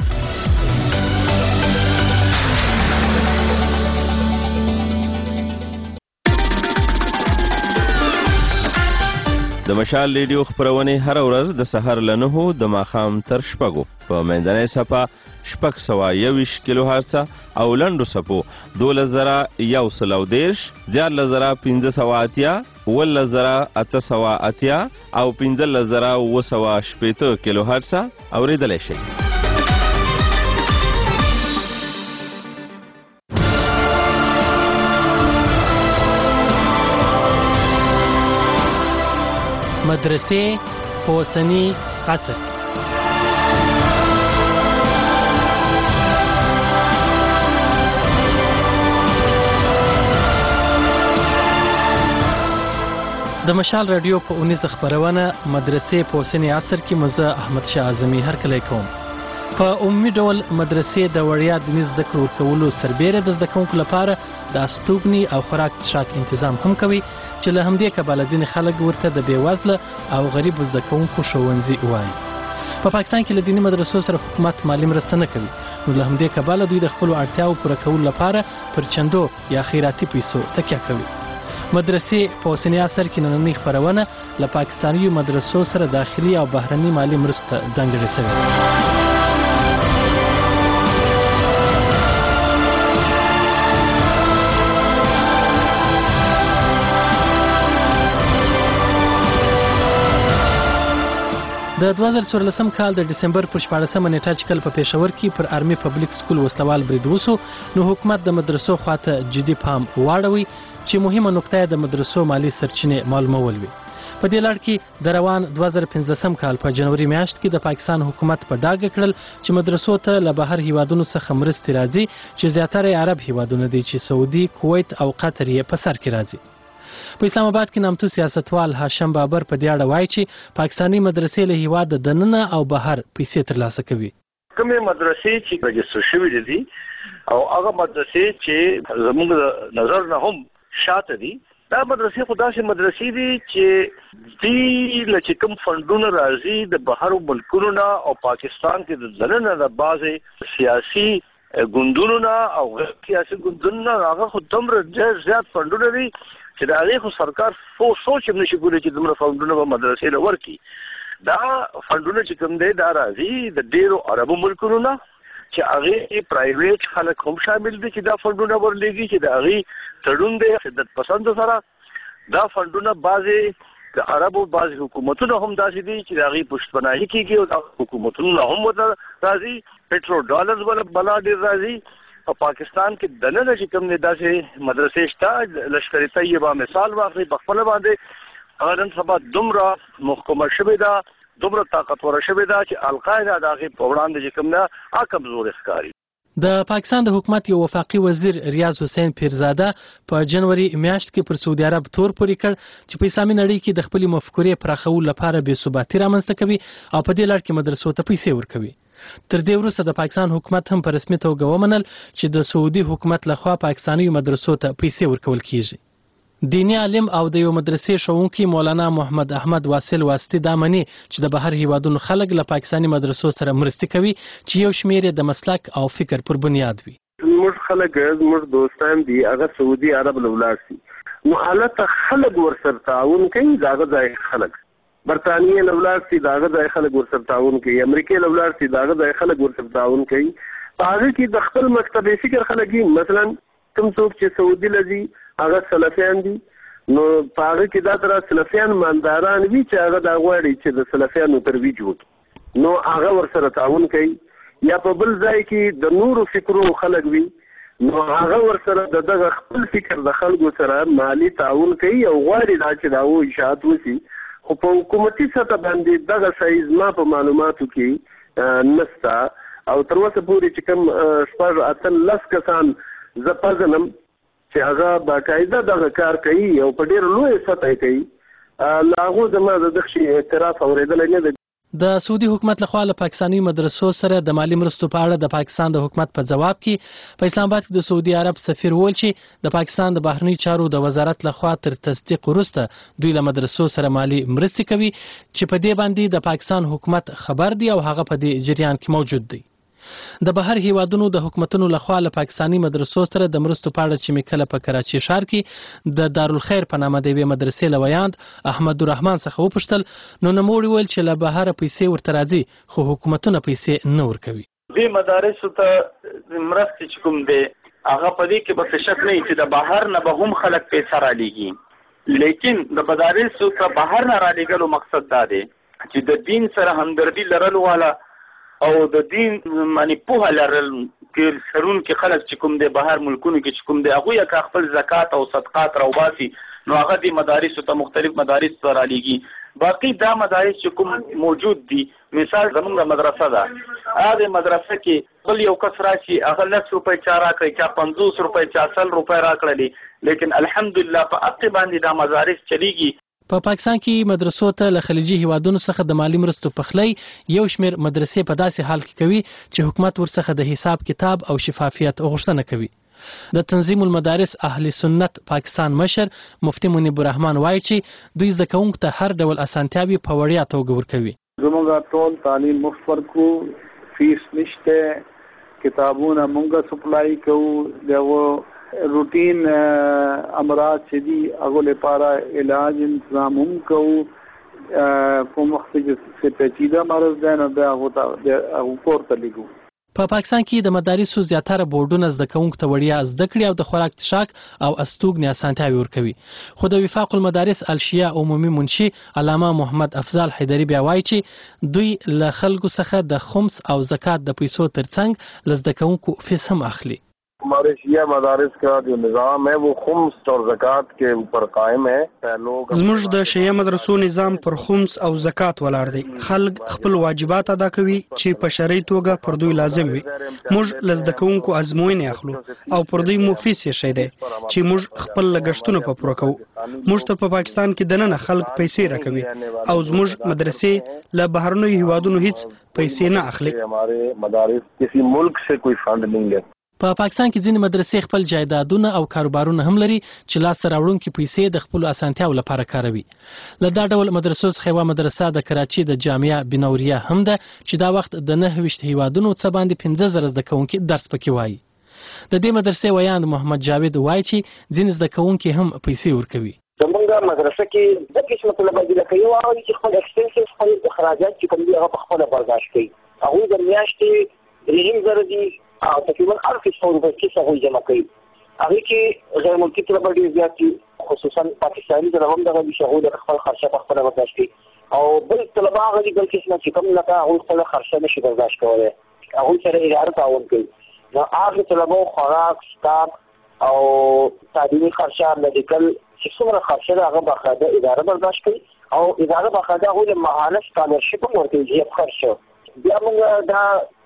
د مشال ریډیو خبرونه هر ورځ د سحر له نهو د ماښام تر شپږو په منځنۍ صفه شپږ سوه یوویشت کیلو هرڅه او لنډو صفو دولس زره یو سل او دېرش دیارلس زره پنځه سوه اتیا اوولس زره اته سوه اتیا او پنځلس زره اوه سوه شپېته کیلو هرڅه اورېدلی شئ. مدرسې په اوسني عصر. د مشال رادیو په اونیز خبرونه مدرسې په اوسني عصر کې مزه احمد شاه اعظمي هرکلی کوم. په عمومي ډول مدرسې د وړیا دیني زده کړو ورکولو سربیره د زده کوونکو لپاره د استوګنې او خوراک څښاک تنظیم هم کوي چې له همدې کبله ځینې خلک ورته د بېوزله او غریبو زده کوونکو ښوونځي وایي. په پاکستان کې له دیني مدرسو سره حکومت مالي مرسته نه کوي، نو له همدې کبله دوی د خپلو اړتیاو پوره کولو لپاره پر چندو یا خیراتي پیسو تکیه کوي. مدرسې په اوسني عصر کې نننۍ خپرونه له پاکستاني مدرسو سره داخلي او بهرني مالي مرستو ته ځانګړې شوې. د دوه زره څوارلسم کال د ډسمبر پر شپاړسمه نیټه چې کله په پېښور کې پر آرمي پبلیک سکول وسلوال برید وسو، نو حکومت د مدرسو خواته جدي پام واړوي چې مهمه نقطه د مدرسو مالی سرچینې معلومول وي. په دې لړ کې د روان دوه زره پنځلسم کال په جنوري میاشت کې د پاکستان حکومت په ډاګه کړل چې مدرسو ته له بهر هیوادونو څخه مرستې راځي چې زیاتره عرب هیوادونه دي چې سعودي، کویت او قطر یې په سر کې راځي. په اسلام آباد کې نامتو سیاستوال هاشم بابر په دې اړه وایي چې پاکستاني مدرسې له هیواد دننه او بهر پیسې ترلاسه کوي. کومې مدرسې چې رجسټر شوي دي او هغه مدرسې چې زموږ د نظر نه هم شاته دي، دا مدرسې خو داسې مدرسې دي چې دوی له چې کوم فنډونه راځي د بهرو ملکونو نه او پاکستان کې د دننه د بعضې سیاسي ګوندونو نه او غیر سیاسي ګوندونو نه هغه خو دومره ډېر زیات فنډونه دي چې د هغې خو سرکار فو سوچ هم نشي کولی چې دومره فنډونه به مدرسې له ورکړي. دا فنډونه چې کوم دی دا راځي د ډېرو عربو ملکونو نه چې هغې پرایویټ خلک هم شامل دي چې دا فنډونه ورلېږي چې د هغې تړون دی شدت پسندو سره. دا فنډونه بعضې د عربو بعضې حکومتونه هم داسې دي چې د هغې پشتپناهي کېږي او د حکومتونو نه هم ورته راځي. پټرو ډالرز بلا ډېر راځي. په پاکستان کې دننه چې کوم دی داسې مدرسې شته، لشکر طیبه مثال واخلئ، په خپله باندې هغه نن سبا دومره محکومه شوې ده، دومره طاقتوره شوې ده چې القاعده د هغې په وړاندې چې کوم ده هغه کمزورې ښکاري. د پاکستان د حکومت یو وفاقي وزیر ریاض حسین پیرزاده په جنوري میاشت کې پر سعودي عرب تور پورې کړ چې په اسلامي نړۍ کې د خپل مفکورې پراخولو لپاره بې ثباتي رامنځته کوي او په دې لړ کې مدرسو ته پیسې ورکوي. تر دې وروسته د پاکستان حکومت هم په رسمي توګه ومنل چې د سعودي حکومت لخوا پاکستاني مدرسو ته پیسې ورکول کیږي. دینی عالم او د یو مدرسې ښوونکی مولانا محمد احمد واصل واسطي دا مني چې د بهر هیوادونو خلک له پاکستاني مدرسو سره مرستې کوي چې یو شمېر د مسلک او فکر پر بنیاد وي. موږ خلک موږ دوستان دي هغه سعودي عرب لولاړ شي نو حالت خلک ورسره تعاون کوي داغه ځای خلک برتانیې لولاړ شي داغه ځای خلک ورسره تعاون کوي امریکای لولاړ شي داغه ځای خلک ورسره تعاون کوي. هغه کې د خپل مکتب فکر خلک مثلا کوم څوک چې سعودي لذي هغه سلفیان دي نو هغه کې دا تر سلفیان مانداران وی چې هغه دا غواړي چې د سلفیانو ترویج وکړي نو هغه ورسره تعاون کوي. یا په بل ځای کې د نورو فکرونو خلک وي نو هغه ورسره د دغه خپل فکر د خلکو سره مالی تعاون کوي او غواړي دا چې دا و اشاعت وسی خو په حکومتي سطح باندې دغه سایز ما په معلوماتو کې نستا او تر اوسه پورې چې کوم شپږ اتل لس کسان زه پزنم چې هغه باقاعده دغه کار کوي او په ډېر لوی سطح کوي له هغو زما د دغه شي اعتراف اورېدلی نه دی. د سعودي حکومت لخوا له پاکستاني مدرسو سره د مالی مرستو په اړه د پاکستان د حکومت په جواب کې په اسلام آباد کې د سعودي عرب سفیر وویل چې د پاکستان د بهرنی چارو د وزارت لخوا تر تصدیق وروسته دوی له مدرسو سره مالی مرستې کوي چې په دې باندې د پاکستان حکومت خبر دی او هغه په دې جریان کې موجود دی. د بهر هیوادونو د حکومتونو لخوا له پاکستاني مدرسو سره د مرستو په اړه چې مې کله په کراچي ښار کې د دارالخیر په نامه د یوې مدرسې له ویاند احمد الرحمن څخه وپوښتل نو نوموړي وویل چې له بهره پیسې ورته راځي خو حکومتونه پیسې نه ورکوي. دې مدارسو ته مرستې چې کوم دی هغه په دې کې به شک نه چې د بهر نه به هم خلک پیسې رالیږي لیکن د مدارسو ته بهر نه رالیږلو مقصد دا دی چې د دین سره همدردي لرلو والا او د دین معنی په لرل کې سرون کې خلک چې کوم دی بهر ملکونو کې چې کوم دی هغه یا خپل زکات او صدقات راوباسي نو هغه د مدارس ته مختلف مدارس سره لګي باقي دا مدارس چې کوم موجود دي مثال زموږ مدرسه ده هغه مدرسه کې بل یو کس راشي هغه لس روپۍ چا راکړي چا پنځوس روپۍ چا سل روپۍ راکړلي لیکن الحمدلله په اقتی باندې دا مدارس چلیږي. په پاکستان کې مدرسو ته له خلیجي هیوادونو څخه د مالی مرستو پخلی یو شمېر مدرسې په داسې حال کې کوي چې حکومت ورڅخه د حساب کتاب او شفافیت غوښتنه کوي. د تنظیم المدارس اهل سنت پاکستان مشر مفتي منیب الرحمن وایي چې دوی زده کوونکو ته هر ډول اسانتیاوي په وړیا توګه ورکوي. زموږ ټول تعلیم مفت کو فیس نشته کتابونه مونږه سپلای کوو دغه روټین امراض چې دي هغه لپاره علاج انتظام هم کوو کوم وخت چې پیچیده مرض دی نو بیا هغه کورته لګو. په پاکستان کې د مدارسو زیاتره بورډونه زده کوونکو ته وړیا زده کړې او د خوراک څښاک او استوګنې اسانتیاوې ورکوي خو د وفاق المدارس الشیعه عمومي منشي علامه محمد افضل حیدري بیا وایي چې دوی له خلکو څخه د خمس او زکات د پیسو ترڅنګ له زده کوونکو فیس هم اخلي. हमारे शिया मदारिस का जो निज़ाम है वो खुम्स और ज़कात के ऊपर कायम है. زموږ د شیعه مدرسو نظام پر خمس او زکات ولاړ دی. خلک خپل واجبات ادا کوي چې په شرعي توګه پر دوی لازم وي. موږ له زده کوونکو ازموینې اخلو او پر دوی مو فیس یې شی دی چې موږ خپل لګښتونه په پوره کوو. موږ ته په پاکستان کې دننه خلک پیسې راکوي او زموږ مدرسې له بهرنیو هیوادونو هیڅ پیسې نه اخلي. हमारे मदारिस किसी मुल्क से कोई फंड नहीं लेते. په پا پاکستان کې ځینې مدرسې خپل جایدادونه او کاروبارونه هم لري چې لاسته راوړونکي پیسې د خپلو اسانتیاو لپاره کاروي. له دا ډول مدرسو څخه یوه مدرسه د کراچي د جامعه بنوریه هم ده چې دا وخت د نهه ویشت هیوادونو څه باندې پنځه زره زده کوونکي درس پکې وایي. د دې مدرسې ویاند محمد جاوید وایي چې ځینې زده کوونکي هم پیسې ورکوي. زمونږ مدرسه کې د قسمه طلبه دي لکه یو هغه چې خپل اکسپنسز خپل اخراجات چې کوم دي هغه په خپله برداشت کوي. هغوی د میاشتې درېیم زره دي او تقریبا هر څه روپۍ کې هغوی جمع کوي. هغې کې غیر ملکي طلبه ډېر زیات دي خصوصا پاکستاني طلبه هم دغه دي چې هغوی د خپل خرچه په خپله برداشت کوي او بل طلبه هغه دي بل قسمه چې کوم لکه هغوی خپله خرچه نشي برداشت کولی هغوی سره اداره تعاون کوي. نو هغې طلبو خوراک سټاپ او تعلیمي خرچه میډیکل چې څومره خرچه ده هغه باقاعده اداره برداشت کوي او اداره باقاعده هغوی له ماهانه سکالرشپ هم ورکوي زیات خرچه. بیا موږ دا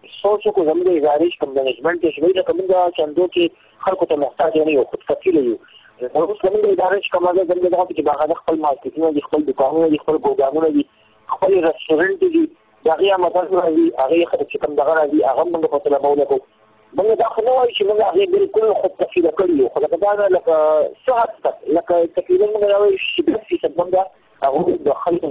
سوچ کو زموږ ادارې کوم منیجمنت چې وایي لکه موږ چندو کې خلکو ته محتاج نه یو خود کفیل یو اوس زموږ ادارې چې کوم هغه زموږ دغه چې باغ خپل مارکیټونه دي خپل دکانونه دي خپل ګودامونه دي خپل رستورانت دي دغه مدد راځي هغه خلک چې کوم دغه راځي هغه موږ په طلبونه کوو موږ دا خو نه وایو چې موږ هغه بالکل خود کفیل کړی یو خو دا لکه څه لکه تقریبا موږ راوي چې په څه هغه د خلکو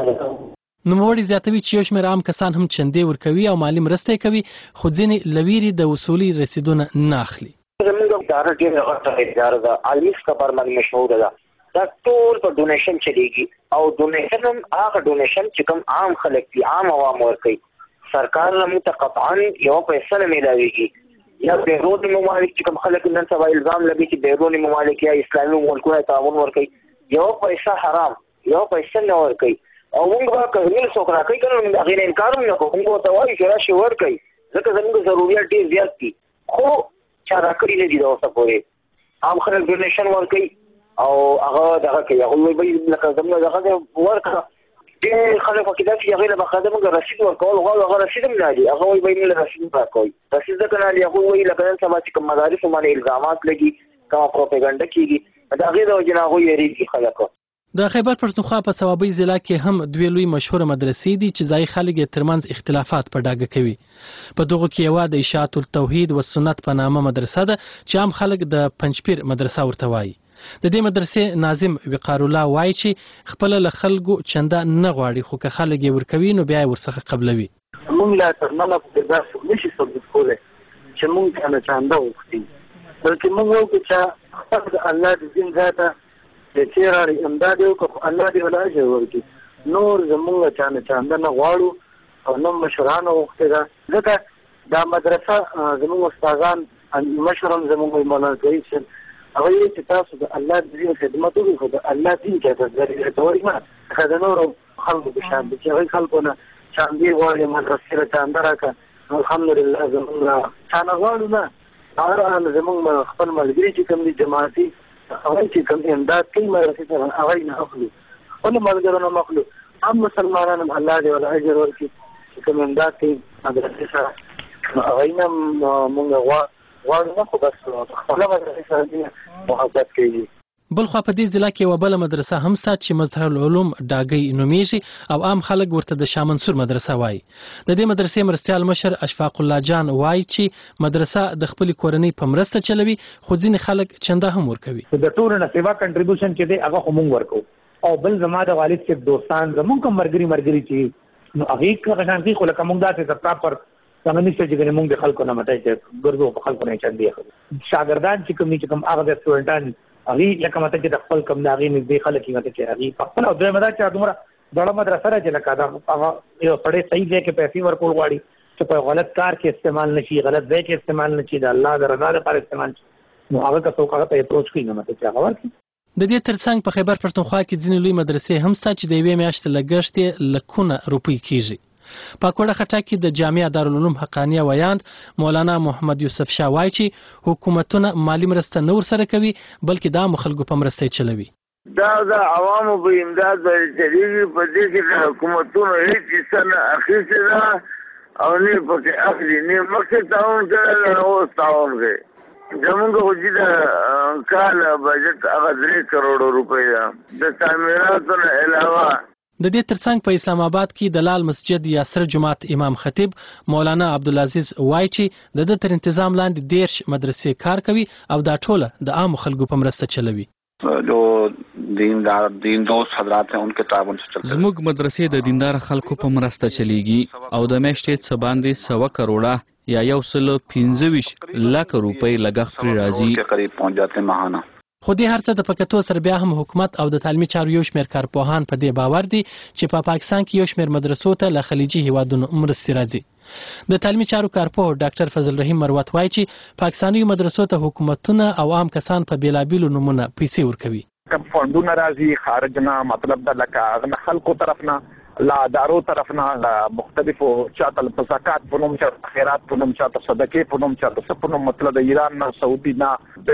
نوموړي زیاتوي چې یو شمېر عام کسان هم چندې ورکوي او مالي مرستې کوي خو ځینې لویري د وصولي رسیدونه نه اخلي. زموږ اداره ډېره غټه اداره ده، عالمي سطح باندې مشهوره ده. دا ټول په ډونیشن چلیږي او ډونیشن هم هغه ډونیشن چې کوم عام خلک دي عام عوام ورکوي. سرکار له موږ ته قطعا یو پیسه نه میلاویږي یا بیروني ممالک چې کوم خلک نن سبا الزام لګي چې بیروني ممالک یا اسلامي ملکونه تعاون ورکوي یو پیسه حرام یو پیسه نه ورکوي او موږ به کله څوک راکوي کنه موږ هغه نه انکار نه کوو موږ ته وایي چې راشي ورکوي ځکه زموږ ضرورت ډېر زیات دي خو چا راکړي نه دي دا اوسه پورې عام خلک ډونیشن ورکوي او هغه دغه کوي هغه وایي لکه زموږ دغه ورکړه ډېر خلک پکې دا چې هغې له بخاطر موږ رسید ورکول غواړو هغه رسید هم نه دي هغه وایي به یې موږ رسید راکوئ رسید ځکه نه دي هغوی وایي لکه نن سبا چې کوم مدارسو باندې الزامات لګي کومه پروپیګنډه کېږي د هغې د وجې نه هغوی یېرېږي خلک. د خیبر پښتونخوا په صوابۍ ضلع کې هم دوی لوی مشهوره مدرسې دي چې ځای خلک یې ترمنځ اختلافات په ډاګه کوي. په دغو کې یوه د اشاعت التوحید و سنت په نامه مدرسه ده چې عام خلک د پنجپیر مدرسه ورته وایي. د دې مدرسې ناظم وقار الله وایي چې خپله له خلکو چنده نه غواړي خو که خلک یې ورکوي نو بیا یې ورڅخه قبلوي. موږ لا ترمنه په داسې نشي ثبت کولی چې موږ ته نه چنده وغوښتي بلکې موږ وایو چې خپل د الله د دین ذاته چې چېرې امداد یې وکړو الله دې ول اجر ورکړي نور زموږ چا نه چنده نه غواړو او نه مشرانو غوښتې ده ځکه دا مدرسه زموږ استادان مشر هم زموږ مولانا کریم صاحب هغه یې چې تاسو د الله د دین خدمت وکړئ خو د الله دین کې ته ذریعه کوئ نه ښه د نورو خلکو په شان دي چې هغوی خلکو نه چاندې غواړي مدرسې له چانده راکړه الحمدلله زموږ چا نه غواړو نه هغه زموږ خپل ملګري چې کوم دي جماعتي هغوی چې کوم امداد کوي مدرسې ته هغوی نه اخلو خپلو ملګرو نه هم اخلو هم مسلمانان هم الله دې ول اجر ورکړي چې کوم امداد کوي مدرسې سره هغوی نه مونږ غواړو غواړو نه خو بس خپله مدرسې سره دې محبت کوي. بلخوا په دې ضلع کې یوه بله مدرسه هم سته چې مظهر العلوم ډاګۍ نومیږي او عام خلک ورته د شاه منصور مدرسه وایي. د دې مدرسې مرستیال مشر اشفاق الله جان وایي چې مدرسه د خپلې کورنۍ په مرسته چلوي خو ځینې خلک چنده هم ورکوي. د ټولو نه سیوا کنټریبیوشن چې دی هغه خو موږ ورکوو او بل زما د والد صاحب دوستان زموږ کوم ملګري ملګري چې نو هغې هغه شانتي خو لکه موږ داسې د پراپر څنګه نشته چې موږ د خلکو نه مټی چې ګرځو په خلکو نه چندې اخلو. شاګردان چې کوم دي چې کوم هغه د سټوډنټان هغې لکه مته چې د خپل کم د هغې نږدې خلک یې مته چې هغې په خپله او دویمه دا چې دومره دوړه مدرسه ده چې لکه دا هغه یو سړی صحیح ځای کې پیسې ورکول غواړي چې په غلط کار کې استعمال نه شي غلط ځای کې استعمال نه شي د الله د رضا لپاره استعمال شي نو هغه که څوک هغه ته اپروچ کوي نو مته چې هغه ورکړي. د دې ترڅنګ په خیبر پښتونخوا کې ځینې لوی مدرسې هم شته چې د یوې میاشتې لګښت یې لکونه روپۍ کېږي. په کوټه خټه کې د جامعه دارالعلوم حقانیه ویاند مولانا محمد یوسف شاه وایي چې حکومتونه مالی مرسته نه ورسره کوي بلکې د عامو خلکو په مرسته یې چلوي. دا د عوامو په امداد باندې چلیږي په دې کې د حکومتونو هېڅ حصه نه اخیستې ده او نه پکې اخلي نه مخکې تعاون کړی نه اوس تعاون کوي. زمونږ خو چې د کال بجټ هغه درې کروړو روپۍ ده د تعمیراتو نه علاوه. د دې ترڅنګ په اسلام آباد کې د لال مسجد یا سره جماعت امام خطیب مولانا عبدالعزیز وایي چې د ده تر انتظام لاندې دېرش مدرسې کار کوي او دا ټوله د عامو خلکو په مرسته چلوي. جو دیندار دین دوست حضرات ہیں ان کے تعاون سے چلتے زموږ مدرسې د دیندار خلکو په مرسته چلیږي او د میاشتې څه باندې سوه کروړه یا یو سل پنځه ویشت لکه روپۍ لګښت پرې راځي قریب پہنچ جاتے ماهانه. خو دې هر څه د پکتو سره بیا هم حکومت او د تعلیمي چارو یو شمېر کارپوهان په دې باور دي چې په پا پاکستان کې یو شمېر مدرسو ته له خلیجي هیوادونو مرستې راځي. د تعلیمي چارو کارپوه ډاکټر فضل رحیم مروت وایي چې پاکستاني مدرسو ته حکومتونه او عام کسان په بیلابیلو نومونه پیسې ورکوي. کم فندونه راځي خارج نه مطلب دا لکه هغه خلکو طرف نه لا ادارو طرف نه لا مختلفو چاته په زکات په نوم چاته خیرات په نوم چاته صدقې په نوم چاته څه په نوم مطلب د ایران نه سعودي نه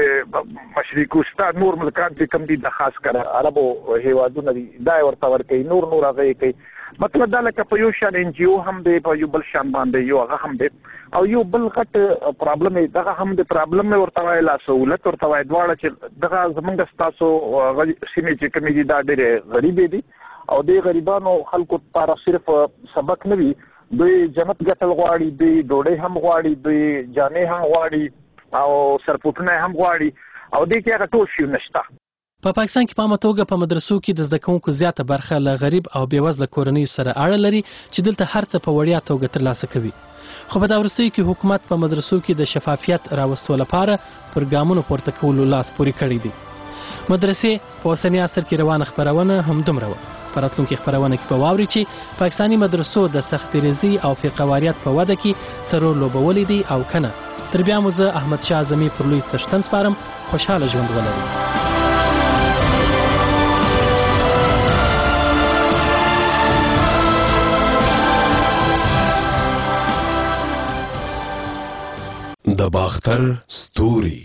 د مشرق وسطا نور ملکان چې کوم دي د خاص کر عربو هیوادونه دي دا ورته ورکوي نور نور هغه کوي مطلب دا لکه په یو شان ان جی او هم دی په یو بل شان باندې یو هغه هم دی او یو بل غټ پرابلم دغه هم د پرابلم ورته وایي سہولت ورته وایي دواړه چې دغه زمونږ ستاسو سیمې چې کومې دي دا ډېرې غریبې دي او د غریبانو خلکو لپاره صرف سبق نه وي دوی جنت ګټل غواړي دوی ډوډۍ هم غواړي دوی جامې هم غواړي او سرپوټونه هم غواړي او دې کې هغه ټول شی نشته. په پا پاکستان کې په عامه توګه په مدرسو کې د زده کوونکو زیاته برخه له غریب او بېوزله کورنیو سره اړه لري چې دلته هر څه په وړیا توګه ترلاسه کوي. خو په دا وروستیو کې حکومت په مدرسو کې د شفافیت راوستو لپاره پر ګامونو پورته کولو لاس پورې کړی دی. مدرسې په اوسني عصر کې روانه خپرونه همدومره وه. په راتلونکي خپرونه کې به واوري چې پاکستاني مدرسو د سختریزي او فرقهواریت په وده کې څه رول لوبولی دی او که نه. تر بیا مو زه احمدشاه اعظمي پر لوی څښتن سپارم. خوشحاله ژوند ولرئ. د باختر ستوري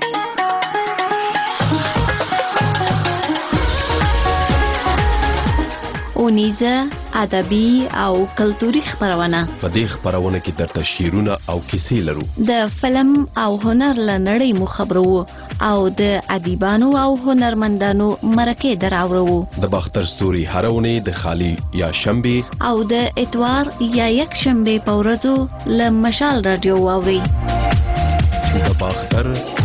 اونیزه ادبي او کلتوري خبرونه. په دې خبرونه کې درته شعرونه او کیسې لرو. د فلم او هنر له نړۍ مو خبرو او د ادیبانو او هنرمندانو مرکې دراوړو. د باختر ستوري هره اونۍ د خالی یا شنبه او د اتوار یا یک شنبه په ورځو له مشال رادیو واوري. د باختر